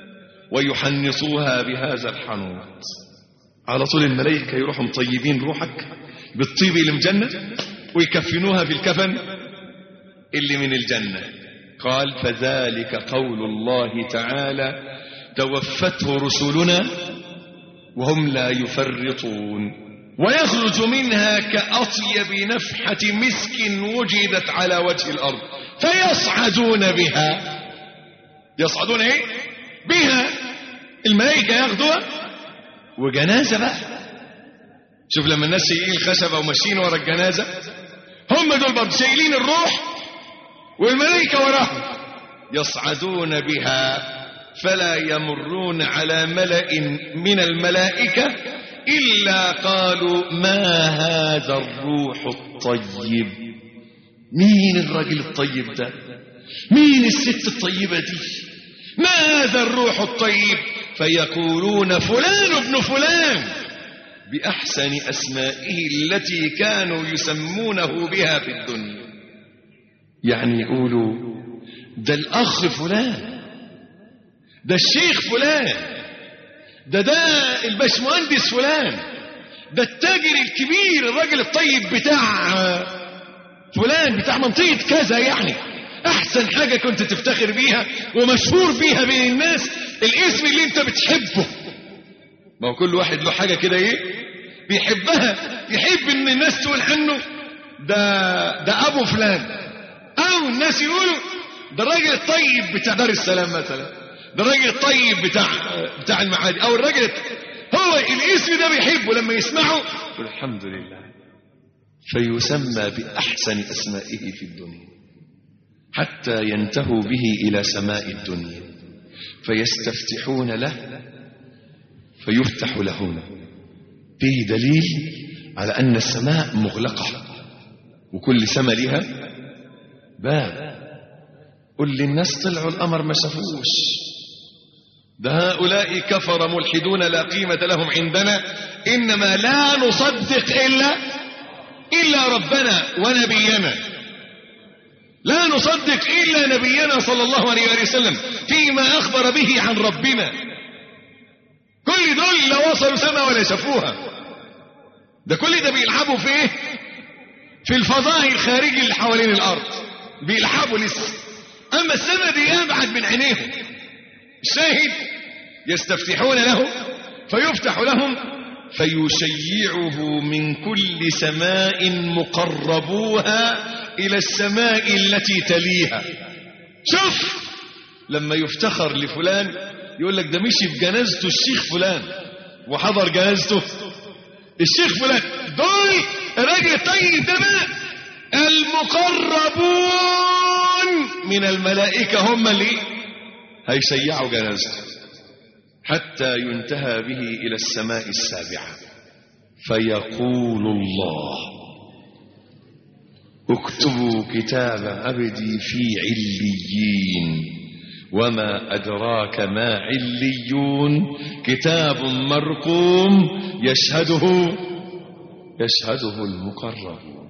ويحنصوها بهذا الحنوط. على طول الملائكة يروحوا مطيبين روحك بالطيب اللي من الجنة ويكفنوها بالكفن اللي من الجنة. قال فذلك قول الله تعالى توفته رسلنا وهم لا يفرطون، ويخرج منها كأطيب نفحة مسك وجدت على وجه الأرض فيصعدون بها. يصعدون ايه بها؟ الملائكة ياخدوها وجنازة بقى. شوف لما الناس شايلين الخشبة وماشيين ورا الجنازة، هم دول برضه شايلين الروح والملائكة وراهم. يصعدون بها فلا يمرون على ملأ من الملائكة إلا قالوا ما هذا الروح الطيب. مين الرجل الطيب ده؟ مين الست الطيبة دي؟ ما هذا الروح الطيب؟ فيقولون فلان ابن فلان بأحسن أسمائه التي كانوا يسمونه بها في الدنيا. يعني يقولوا ده الأخ فلان، ده الشيخ فلان، ده ده الباشمهندس فلان، ده التاجر الكبير الراجل الطيب بتاع فلان بتاع منطقة كذا. يعني أحسن حاجة كنت تفتخر بيها ومشهور بيها بين الناس الاسم اللي انت بتحبه. ما هو كل واحد له حاجة كده ايه بيحبها، يحب ان الناس تقول عنه ده ده ابو فلان، او الناس يقولوا ده الراجل الطيب بتاع دار السلام مثلا، ده الراجل الطيب بتاع بتاع المعادي، او الراجل هو الاسم ده بيحبه لما يسمعه يقول الحمد لله. فيسمى بأحسن أسمائه في الدنيا حتى ينتهوا به إلى سماء الدنيا فيستفتحون له فيفتح لهم. فيه دليل على أن السماء مغلقة وكل سماء لها باب. قل للناس طلعوا القمر ما شافوش، ده هؤلاء كفر ملحدون لا قيمة لهم عندنا، إنما لا نصدق إلا إلا ربنا ونبينا، لا نصدق إلا نبينا صلى الله عليه وسلم فيما أخبر به عن ربنا. كل دول لا وصلوا سماء ولا شافوها، ده كل ده بيلعبوا في ايه؟ في الفضاء الخارجي اللي حوالين الأرض بيلعبوا لسه، أما السماء دي أبعد من عينيهم. الشاهد يستفتحون له فيفتح لهم فيشيعه من كل سماء مقربوها إلى السماء التي تليها. شوف لما يفتخر لفلان يقول لك ده مشي بجنازته الشيخ فلان وحضر جنازته الشيخ فلان، دول الراجل الطيب ده بقى المقربون من الملائكة هم اللي هيشيعوا جنازته حتى ينتهى به إلى السماء السابعة. فيقول الله اكتبوا كتاب عبدي في عليين وما أدراك ما عليون كتاب مرقوم يشهده يشهده المقربون.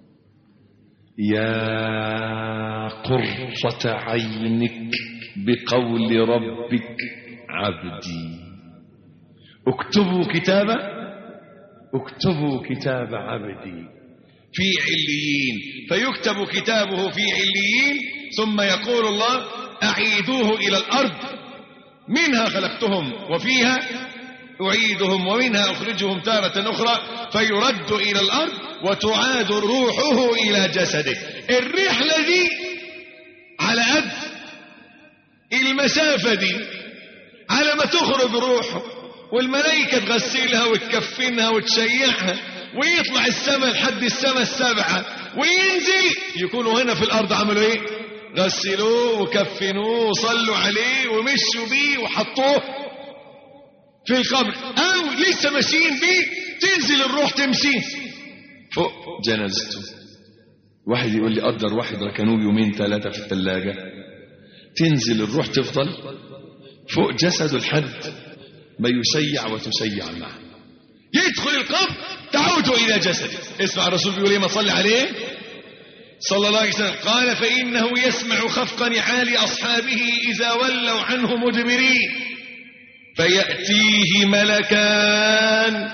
يا قرة عينك بقول ربك عبدي اكتبوا كتاب اكتبوا كتاب عبدي في عليين، فيكتب كتابه في عليين ثم يقول الله أعيدوه إلى الأرض منها خلقتهم وفيها أعيدهم ومنها أخرجهم تارة أخرى فيرد إلى الأرض وتعاد روحه إلى جسده. الرحلة دي على قد المسافة دي على ما تخرج روحه والملائكة تغسلها وتكفنها وتشيعها ويطلع السماء لحد السماء السابعة وينزل يكونوا هنا في الأرض عملوا ايه؟ غسلوه وكفنوه وصلوا عليه ومشوا بيه وحطوه في القبر، أو لسه ماشيين بيه تنزل الروح تمشي فوق جنازته. واحد يقول لي قدر واحد ركنوه يومين ثلاثة في الثلاجة تنزل الروح تفضل فوق جسده لحد ما يشيع وتشيع معه. يدخل القبر تعود إلى جسده. اسمع الرسول بيقول ايه؟ ما صلي عليه صلى الله عليه وسلم، قال فإنه يسمع خفق نعال أصحابه إذا ولوا عنه مدبرين، فيأتيه ملكان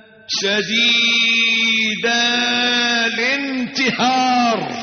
شديدا الانتهار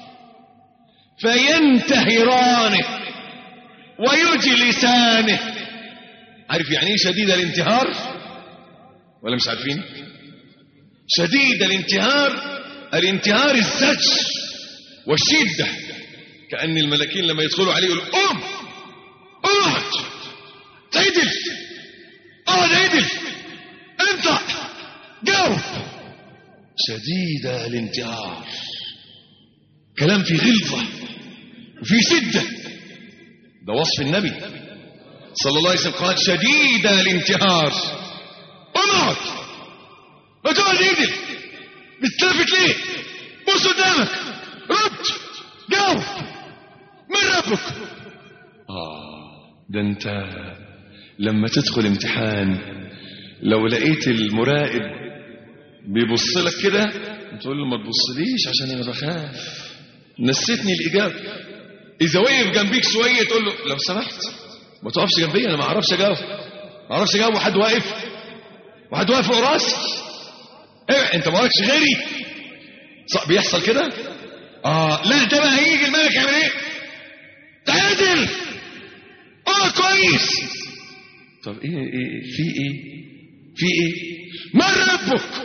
فينتهرانه ويجلسانه. عارف يعني ايه شديد الانتهار ولا مش عارفين؟ شديد الانتهار، الانتهار الزج والشدة، كأن الملكين لما يدخلوا عليه يقولوا قوم اقعد تعدل اقعد عدل انت جاوب. شديد الانتهار، كلام في غلظة وفي شدة. ده وصف النبي صلى الله عليه وسلم، قال شديد الانتهار. اقعد ما تقعد عدل، بتلفت ليه؟ بص قدامك، رد جاوب، من ربك؟ آه ده انت لما تدخل امتحان لو لقيت المراقب بيبص لك كده تقول له ما تبصليش عشان انا بخاف، نسيتني الاجابه. اذا وقف جنبيك شويه تقول له لو سمحت ما تقفش جنبي، انا ما اعرفش اجاوب، ما اعرفش اجاوب وحد واقف وحد واقف فوق راسي. ايه انت ما وراكش غيري؟ بيحصل كده. اه لا ده بقى هيجي الملك يعمل ايه؟ تعادل اه كويس. طب ايه ايه في ايه في ايه من ربك؟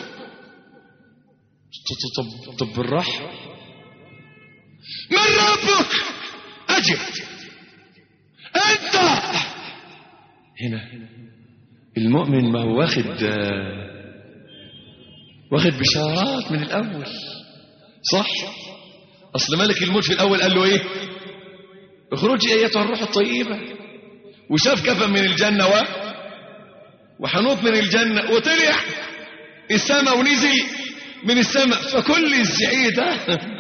طب طب بالراحه، من ربك؟ اجب انت. هنا المؤمن ما هو واخد واخد بشارات من الاول، صح؟ اصل ملك الموت في الاول قال له ايه؟ اخرجي ايتها الروح الطيبه، وشاف كفن من الجنه و وحنوط من الجنه وطلع السماء ونزل من السماء، فكل الزعيق ده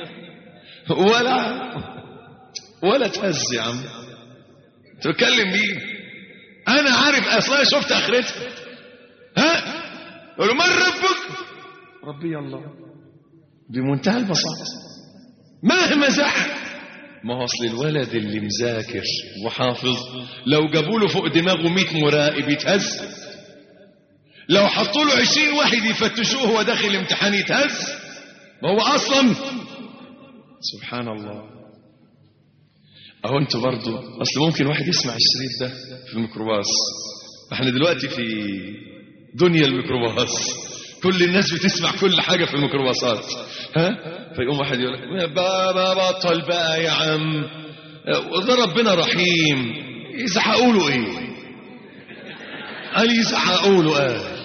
ولا ولا تهز يا عم تتكلم مين؟ انا عارف اصلا شفت اخرتها. ها قالوا من ربك؟ ربي الله، بمنتهى البساطه مهما زعل. ما هو اصل الولد اللي مذاكر وحافظ لو جابوا له فوق دماغه مية مراقب يتهز، لو حطوا له عشرين واحد يفتشوه هو داخل الامتحان يتهز. ما هو اصلا سبحان الله. اهو انتوا برضو اصل ممكن واحد يسمع الشريط ده في الميكروباص، احنا دلوقتي في دنيا الميكروباص، كل الناس بتسمع كل حاجة في الميكروباصات، ها؟ فيقوم واحد يقول لك بابا بطل بقى يا عم، ده ربنا رحيم، يزحقوا له ايه؟ قال يزحقوا له قال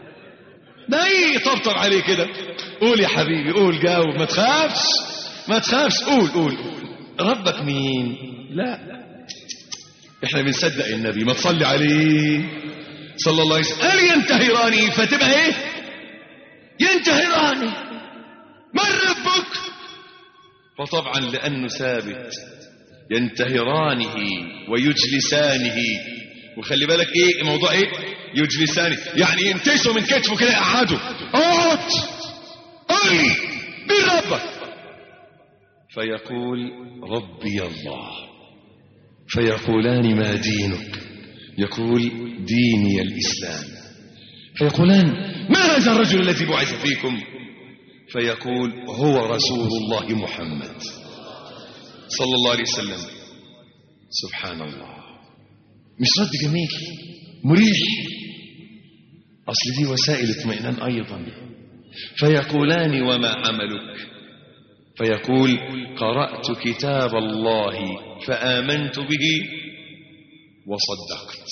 ده ايه؟ طبطب عليه كده، قول يا حبيبي قول جاوب، ما تخافش ما تخافش، قول قول قول. ربك مين؟ لا احنا بنصدق النبي، ما تصلي عليه صلى الله عليه وسلم. قال ينتهراني، فتبقى ايه؟ ينتهراني من ربك؟ فطبعا لأنه ثابت ينتهرانه ويجلسانه. وخلي بالك ايه موضوع ايه يجلسانه؟ يعني ينتشوا من كتفه كده يقعدوا، اقعد قل لي مين ربك؟ فيقول ربي الله. فيقولان ما دينك؟ يقول ديني الإسلام. فيقولان ما هذا الرجل الذي بعث فيكم؟ فيقول هو رسول الله محمد صلى الله عليه وسلم. سبحان الله، مش رد جميل مريح؟ أصل دي وسائل اطمئنان أيضا. فيقولان وما عملك؟ فيقول قرأت كتاب الله فآمنت به وصدقت.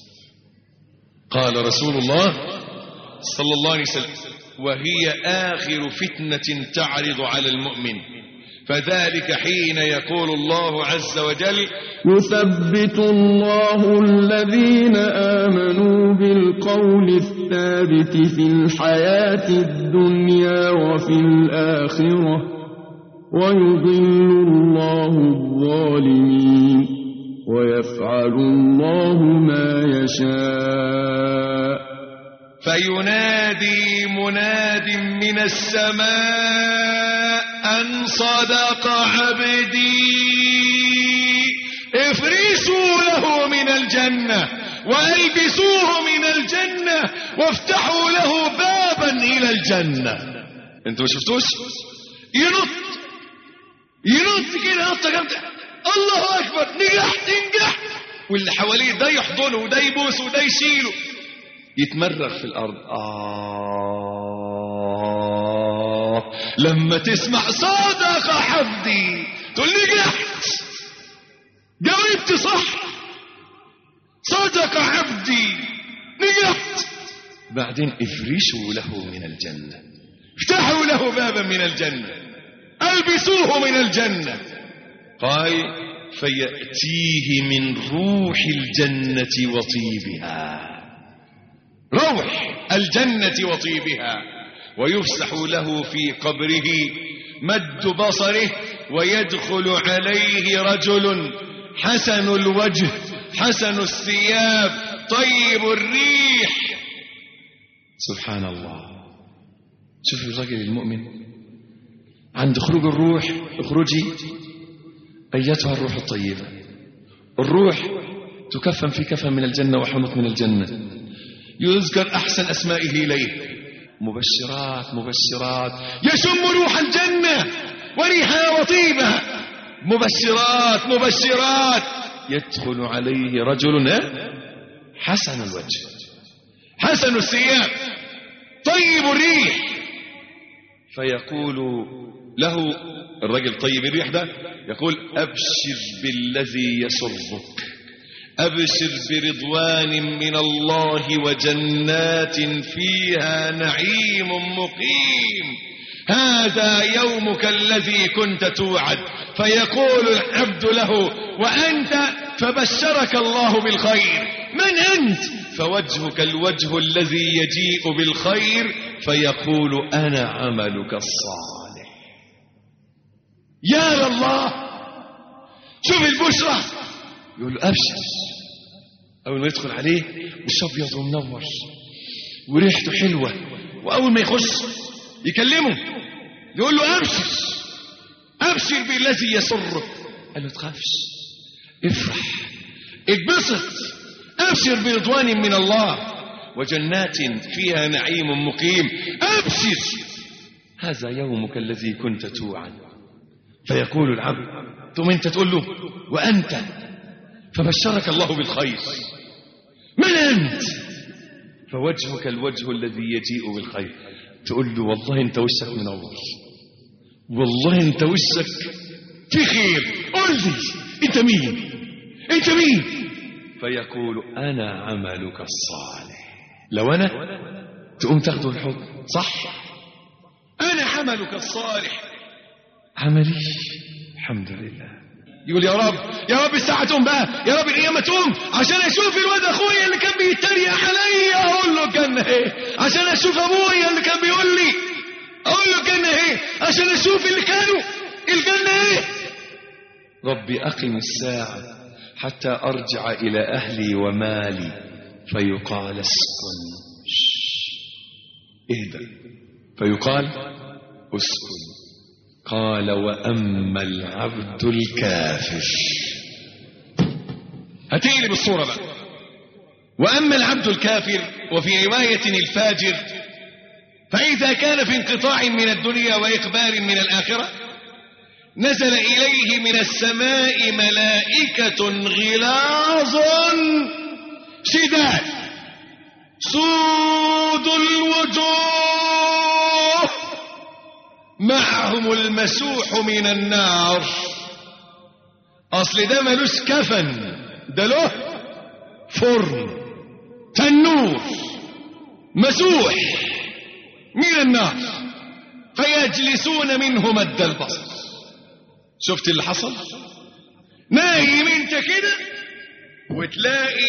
قال رسول الله صلى الله عليه وسلم وهي آخر فتنة تعرض على المؤمن، فذلك حين يقول الله عز وجل يثبت الله الذين آمنوا بالقول الثابت في الحياة الدنيا وفي الآخرة ويضل الله الظالمين. ويفعل الله ما يشاء. فينادي مناد من السماء أن صدق عبدي افرشوا له من الجنة والبسوه من الجنة وافتحوا له بابا إلى الجنة. انتوا ما شفتوش؟ ينط ينط كده نطة جامدة، الله أكبر، نجح نجح، واللي حواليه ده يحضنه وده يبوسه وده يشيله، يتمرغ في الأرض. آه لما تسمع صدق عبدي تقول نجحت، جاوبت صح، صدق عبدي، نجحت. بعدين افرشوا له من الجنة، افتحوا له بابا من الجنة، البسوه من الجنة. قال فيأتيه من روح الجنة وطيبها، روح الجنة وطيبها، ويفسح له في قبره مد بصره ويدخل عليه رجل حسن الوجه حسن الثياب طيب الريح. سبحان الله. شوف الرجل المؤمن عند خروج الروح، اخرجي أيتها الروح الطيبة. الروح تكفن في كفن من الجنة وحنط من الجنة، يذكر أحسن أسمائه إليه، مبشرات مبشرات، يشم روح الجنة وريحها وطيبها، مبشرات مبشرات. يدخل عليه رجل حسن الوجه حسن الثياب طيب الريح، فيقول له الرجل طيب الريح ده، يقول أبشر بالذي يسرك، أبشر برضوان من الله وجنات فيها نعيم مقيم، هذا يومك الذي كنت توعد. فيقول العبد له وأنت؟ فبشرك الله بالخير. من أنت؟ فوجهك الوجه الذي يجيء بالخير. فيقول أنا عملك الصالح. يا الله، شوف البشرى. يقول له أبشر. أول ما يدخل عليه مش أبيض ومنور وريحته حلوة، وأول ما يخش يكلمه يقول له أبشر أبشر بالذي يسرك. قال له تخافش، افرح، اتبسط، أبشر برضوان من الله وجنات فيها نعيم مقيم، أبشر، هذا يومك الذي كنت توعد. فيقول العبد، ثم أنت تقول له وأنت؟ فبشرك الله بالخير. من أنت؟ فوجهك الوجه الذي يجيء بالخير. تقول له والله أنت وشك منور، والله أنت وشك في خير، قل لي أنت مين؟ أنت مين؟ فيقول أنا عملك الصالح. لو أنا تقوم تاخده الحكم صح، أنا عملك الصالح. عملي الحمد لله. يقول يا رب يا رب الساعة تقوم بقى، يا رب القيامة تقوم عشان أشوف الواد أخويا اللي كان بيتريق عليا، أقول له الجنة إيه؟ عشان أشوف أبويا اللي كان بيقول لي، أقول له الجنة إيه؟ عشان أشوف اللي كانوا الجنة إيه؟ ربي أقم الساعة حتى أرجع إلى أهلي ومالي. فيقال اسكن، اهدى. فيقال اسكن. قال وأما العبد الكافر. هتقلب الصورة بقى. وأما العبد الكافر، وفي رواية الفاجر، فإذا كان في انقطاع من الدنيا وإقبال من الآخرة، نزل إليه من السماء ملائكة غلاظ شداد سود الوجوه، معهم المسوح من النار. أصل ده ملوش كفن، ده له فرن تنور مسوح من النار، فيجلسون منه مد البصر. شفت اللي حصل؟ نايم انت كده وتلاقي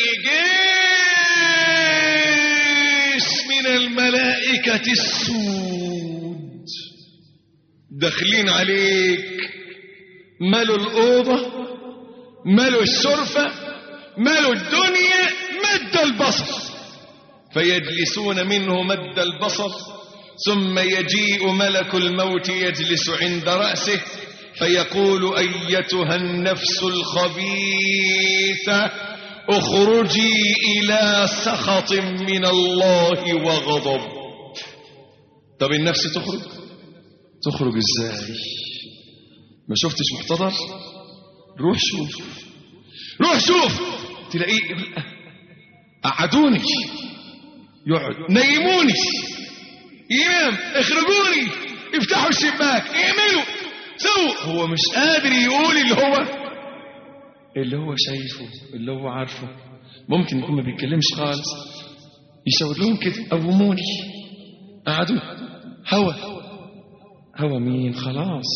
جيش من الملائكة السود داخلين عليك، ملوا الأوضة ملوا الشرفة، ملوا الدنيا مد البصر، فيجلسون منه مد البصر، ثم يجيء ملك الموت يجلس عند رأسه فيقول أيتها النفس الخبيثة اخرجي إلى سخط من الله وغضب. طب النفس تخرج تخرج ازاي؟ ما شفتش محتضر؟ روح شوف، روح شوف تلاقيه قعدوني، يقعد، نيموني، ينام، اخرجوني، افتحوا الشباك، اعملوا، سووا. هو مش قادر يقول اللي هو اللي هو شايفه، اللي هو عارفه. ممكن يكون ما بيتكلمش خالص، يشاور لهم كده قوموني، قعدوا. هوا هوا مين؟ خلاص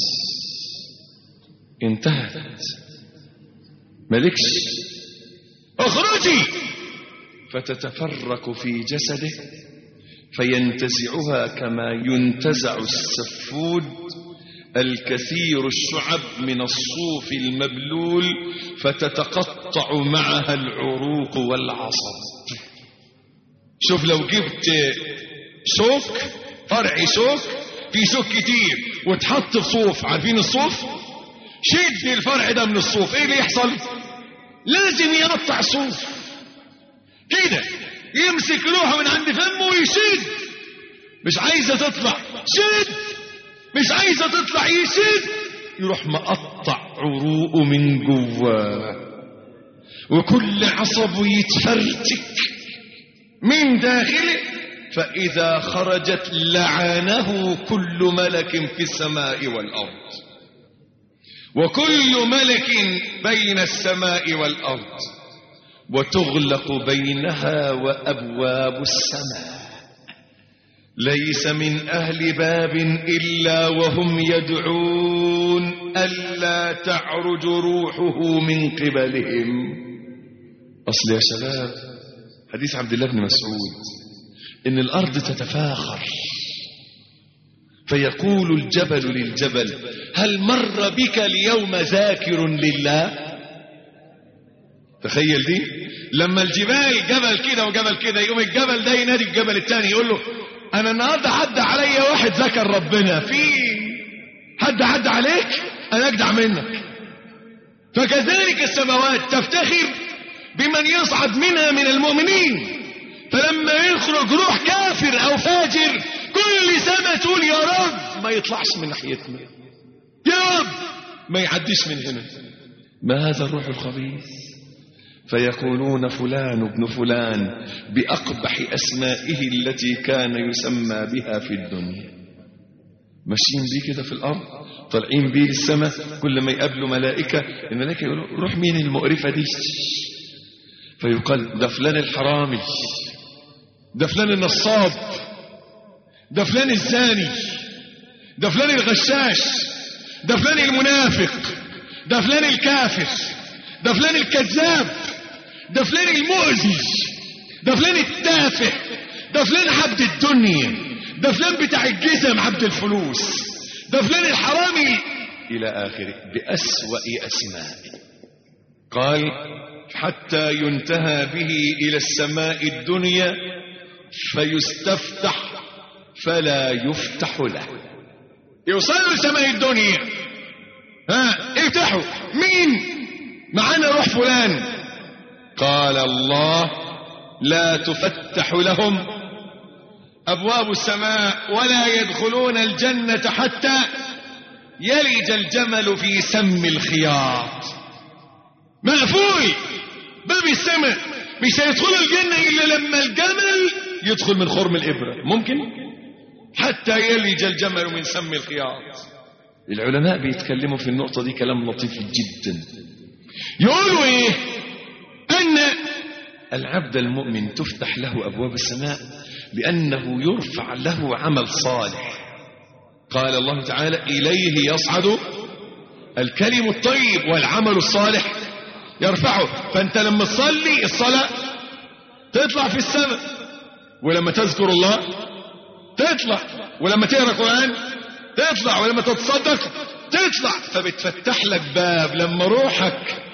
انتهت، مالكش، اخرجي. فتتفرق في جسده فينتزعها كما ينتزع السفود الكثير الشعب من الصوف المبلول، فتتقطع معها العروق والعصب. شوف لو جبت شوك، فرع شوك، في شوك كتير وتحط في صوف، عارفين الصوف؟ شد الفرع ده من الصوف، ايه اللي يحصل؟ لازم يقطع الصوف كده، يمسك روحه من عند فمه ويشد. مش عايزة تطلع، شد. مش عايزة تطلع، يشد، يروح مقطع عروقه من جواه، وكل عصبه يتفرتك من داخله. فإذا خرجت لعنه كل ملك في السماء والأرض، وكل ملك بين السماء والأرض، وتغلق بينها وأبواب السماء. ليس من أهل باب إلا وهم يدعون ألا تعرج روحه من قبلهم. أصل يا شباب حديث عبد الله بن مسعود إن الأرض تتفاخر، فيقول الجبل للجبل هل مر بك اليوم ذاكر لله؟ تخيل دي، لما الجبال جبل كده وجبل كده، يقوم الجبل ده ينادي الجبل الثاني يقول له انا النهارده عدى عليا واحد ذكر ربنا، في حد عدى عليك؟ انا اجدع منك. فكذلك السماوات تفتخر بمن يصعد منها من المؤمنين، فلما يخرج روح كافر او فاجر كل سنة تقول يا رب ما يطلعش من ناحيتنا، يا رب ما يعديش من هنا. ما هذا الروح الخبيث؟ فيقولون فلان ابن فلان بأقبح أسمائه التي كان يسمى بها في الدنيا. ماشيين بيه كده في الأرض، طالعين بيه للسماء، كل ما يقابلوا ملائكة الملائكة يقولوا روح مين المقرفة دي؟ فيقال ده فلان الحرامي، ده فلان النصاب، ده فلان الزاني، ده فلان الغشاش، ده فلان المنافق، ده فلان الكافر، ده فلان الكذاب، ده فلان المؤذي، ده فلان التافه، ده فلان عبد الدنيا، ده فلان بتاع الجزم عبد الفلوس، ده فلان الحرامي، إلى آخره بأسوأ أسماء. قال حتى ينتهى به إلى السماء الدنيا فيستفتح فلا يفتح له. يوصلوا لسماء الدنيا، ها افتحوا، مين معانا؟ روح فلان. قال الله لا تفتح لهم أبواب السماء ولا يدخلون الجنة حتى يلج الجمل في سم الخياط. مقفول باب السماء، مش هيدخلوا الجنة إلا لما الجمل يدخل من خرم الإبرة. ممكن حتى يلج الجمل من سم الخياط. العلماء بيتكلموا في النقطة دي كلام لطيف جدا، يقولوا ايه؟ ان العبد المؤمن تفتح له ابواب السماء لانه يرفع له عمل صالح. قال الله تعالى اليه يصعد الكلم الطيب والعمل الصالح يرفعه. فانت لما تصلي الصلاة تطلع في السماء، ولما تذكر الله تطلع، ولما تقرأ القرآن تطلع، ولما تتصدق تطلع. فبتفتح لك باب لما روحك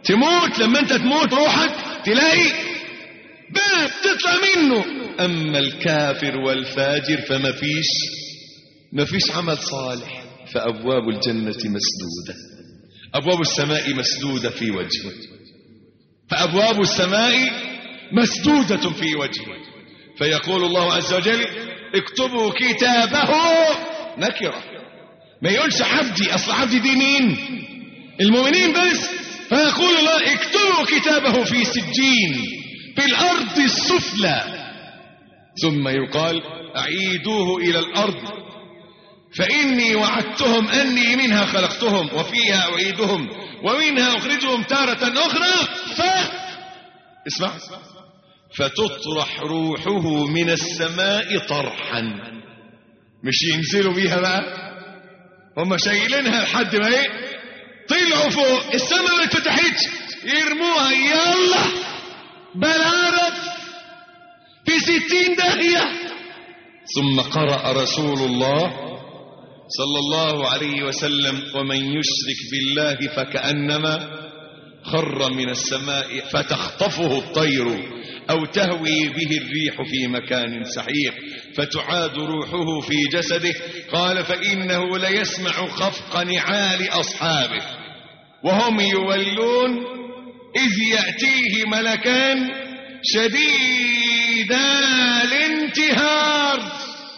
تموت، لما انت تموت روحك تلاقي باب تطلع منه. اما الكافر والفاجر فما فيش ما فيش عمل صالح. فابواب الجنة مسدودة، ابواب السماء مسدودة في وجهه، فابواب السماء مسدودة في وجهه. فيقول الله عز وجل اكتبوا كتابه نكرة، ما يقولش عبدي، اصل عبدي دي مين؟ المؤمنين بس. فيقول الله اكتبوا كتابه في سجين في الارض السفلى، ثم يقال اعيدوه الى الارض فاني وعدتهم اني منها خلقتهم وفيها اعيدهم ومنها اخرجهم تارة اخرى. ف اسمع، فتطرح روحه من السماء طرحا، مش ينزلوا بيها بقى، هم شايلينها لحد ما ايه طلعوا فوق السماء ما اتفتحتش، يرموها يلا بالعرب في ستين داهية. ثم قرأ رسول الله صلى الله عليه وسلم ومن يشرك بالله فكأنما خر من السماء فتخطفه الطير أو تهوي به الريح في مكان سحيق فتعاد روحه في جسده. قال فإنه ليسمع خفق نعال أصحابه وهم يولون إذ يأتيه ملكان شديدا الانتهار.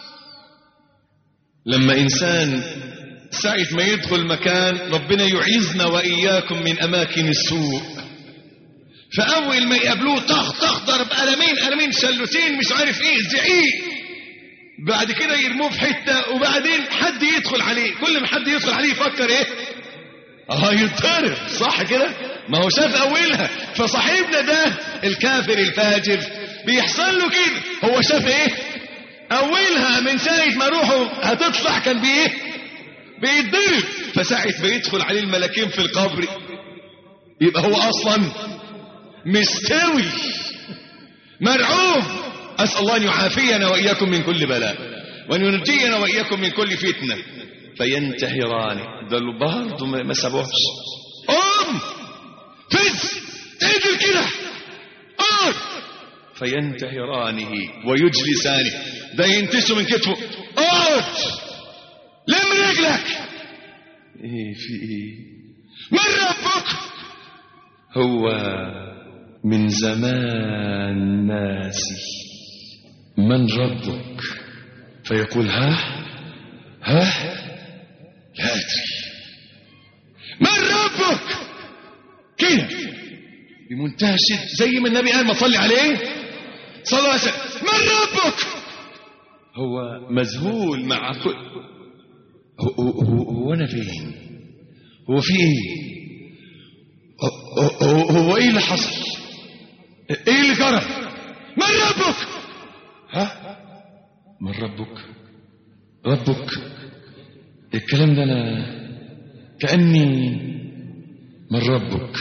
لما إنسان ساعة ما يدخل مكان ربنا يعيذنا وإياكم من أماكن السوء، فأول ما يقابلوه طخ طخ ضرب قلمين قلمين شلوتين مش عارف ايه زعيق، بعد كده يرموه في حتة، وبعدين حد يدخل عليه، كل ما حد يدخل عليه يفكر ايه اه يتضرب، صح كده؟ ما هو شاف أولها. فصاحبنا ده الكافر الفاجر بيحصل له كده، هو شاف ايه أولها، من ساعة ما روحه هتطلع كان بإيه بيتضرب. فساعة ما يدخل عليه الملكين في القبر يبقى هو أصلا مستوي مرعوب. أسأل الله أن يعافينا وإياكم من كل بلاء وأن ينجينا وإياكم من كل فتنة. فينتهران، ده برضه ما سابوش، قوم فز اجل كده قوم، فينتهرانه ويجلسانه، ده ينتسوا من كتفه، اقعد لم رجلك. ايه في ايه؟ من ربك؟ هو من زمان ناسي من ربك، فيقول ها ها لا ادري. من ربك كده بمنتهى الشدة، زي ما النبي قال ما صلي عليه صلى الله عليه وسلم، من ربك؟ هو مذهول مع كل، هو, هو, هو انا فين؟ هو في ايه؟ هو, هو, هو ايه اللي حصل؟ ايه اللي جرى؟ من ربك؟ ها؟ من ربك؟ ربك الكلام ده انا كأني من ربك.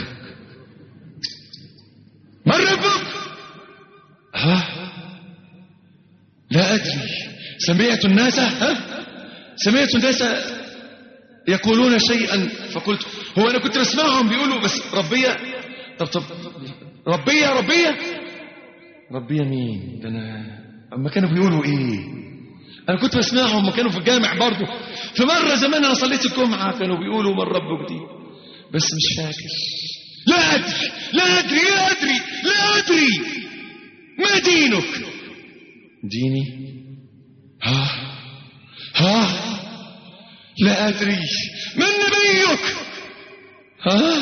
من ربك؟ ها؟ لا أدري. سمعت الناس ها؟ سمعت الناس يقولون شيئا فقلت هو أنا كنت بسمعهم بيقولوا بس ربية. طب طب ربية ربية ربية مين؟ ده أنا أما كانوا بيقولوا إيه؟ أنا كنت بسمعهم، ما كانوا في الجامع برضو. في مرة زمان أنا صليت الجمعة كانوا بيقولوا من ربك دي، بس مش فاكر. لا أدري لا أدري لا أدري لا أدري. ما دينك؟ ديني ها ها لا أدري. من نبيك؟ ها,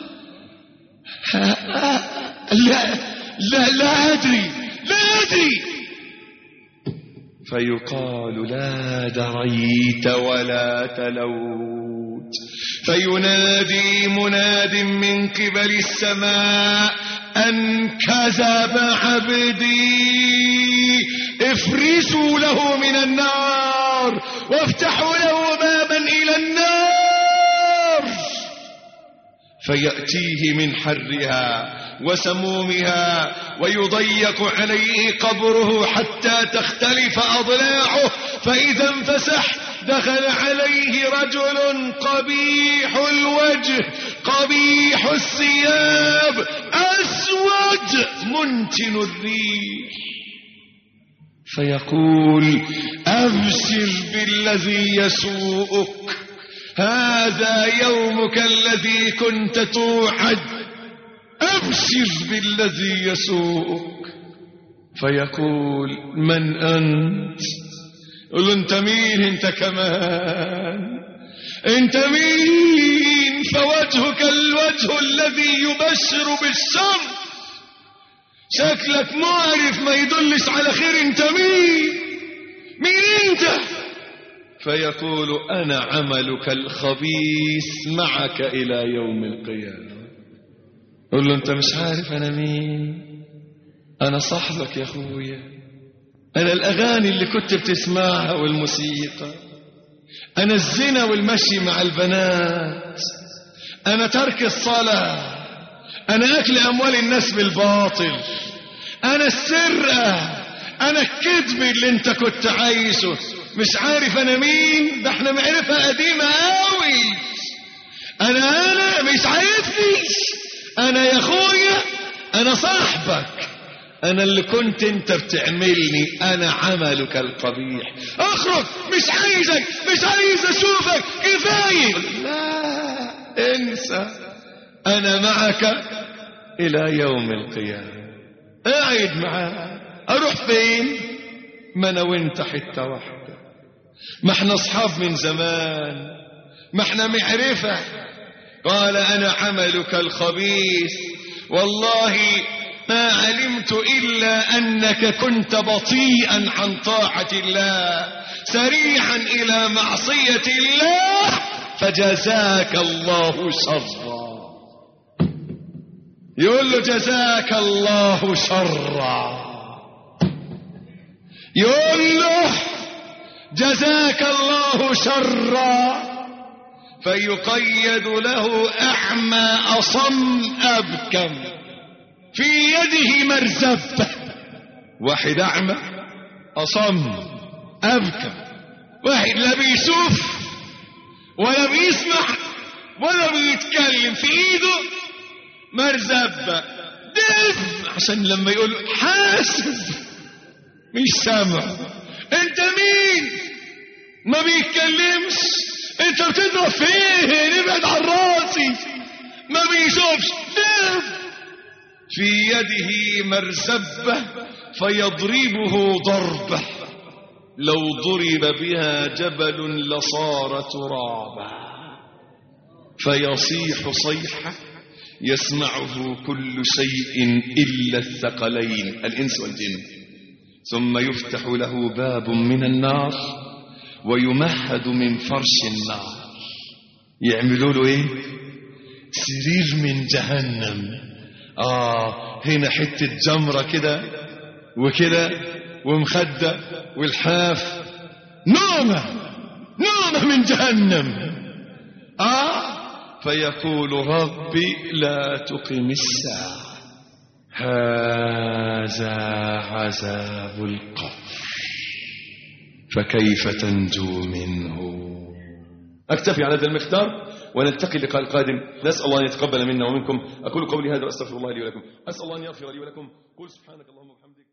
ها. لا لا لا أدري لا أدري. فيقال لا دريت ولا تلوت، فينادي مناد من قبل السماء أن كذب عبدي، افرسوا له من النار وافتحوا له بابا إلى النار، فيأتيه من حرها وسمومها ويضيق عليه قبره حتى تختلف أضلاعه، فإذا انفسح دخل عليه رجل قبيح الوجه قبيح الثياب أسود منتن الريح، فيقول أبشر بالذي يسوءك، هذا يومك الذي كنت توعد، أبشر بالذي يسوءك. فيقول من أنت؟ يقول له أنت مين أنت كمان؟ أنت مين؟ فوجهك الوجه الذي يبشر بالشر، شكلك معرف ما يدلش على خير. أنت مين؟ مين أنت؟ فيقول أنا عملك الخبيث معك إلى يوم القيامة. يقول له أنت مش عارف أنا مين؟ أنا صاحبك يا أخويا، أنا الأغاني اللي كنت بتسمعها والموسيقى، أنا الزنا والمشي مع البنات، أنا ترك الصلاة، أنا أكل أموال الناس بالباطل، أنا السرقة، أنا الكذب اللي أنت كنت عايشه. مش عارف أنا مين؟ ده احنا معرفة قديمة قوي. أنا أنا مش عارفني؟ أنا يا أخويا أنا صاحبك، أنا اللي كنت أنت بتعملني، أنا عملك القبيح، أخرج، مش عايزك، مش عايز أشوفك، كفاية. لا انسى، أنا معك إلى يوم القيامة. قاعد معاك، أروح فين؟ ما أنا وأنت حتة واحدة، ما احنا أصحاب من زمان، ما احنا معرفة. قال أنا عملك الخبيث، والله ما علمت إلا أنك كنت بطيئا عن طاعة الله سريعا إلى معصية الله، فجزاك الله شرا. يقول له جزاك الله شرا، يقول له جزاك الله شرا، فيقيد له أعمى أصم أبكم في يده مرزبة. واحد أعمى أصم أبكم، واحد لا بيشوف ولا بيسمع ولا بيتكلم، في ايده مرزبة دف عشان لما يقول حاسب مش سامع. انت مين؟ ما بيتكلمش، انت بتضرب فين؟ ابعد عن راسي. ما بيشوفش، دف في يده مرزبة فيضربه ضربة لو ضرب بها جبل لصار ترابا، فيصيح صيحة يسمعه كل شيء إلا الثقلين الإنس والجن، ثم يفتح له باب من النار ويمهد من فرش النار. يعملوا له ايه؟ سرير من جهنم. آه هنا حتة جمرة كده وكده ومخدة والحاف، نومة نومة من جهنم. آه فيقول ربي لا تقم الساعة، هذا عذاب القبر فكيف تنجو منه. أكتفي على هذا المقدار ونلتقي اللقاء القادم. نسأل الله أن يتقبل منا ومنكم. أقول قولي هذا وأستغفر الله لي ولكم. أسأل الله أن يغفر لي ولكم. قل سبحانك اللهم وبحمدك.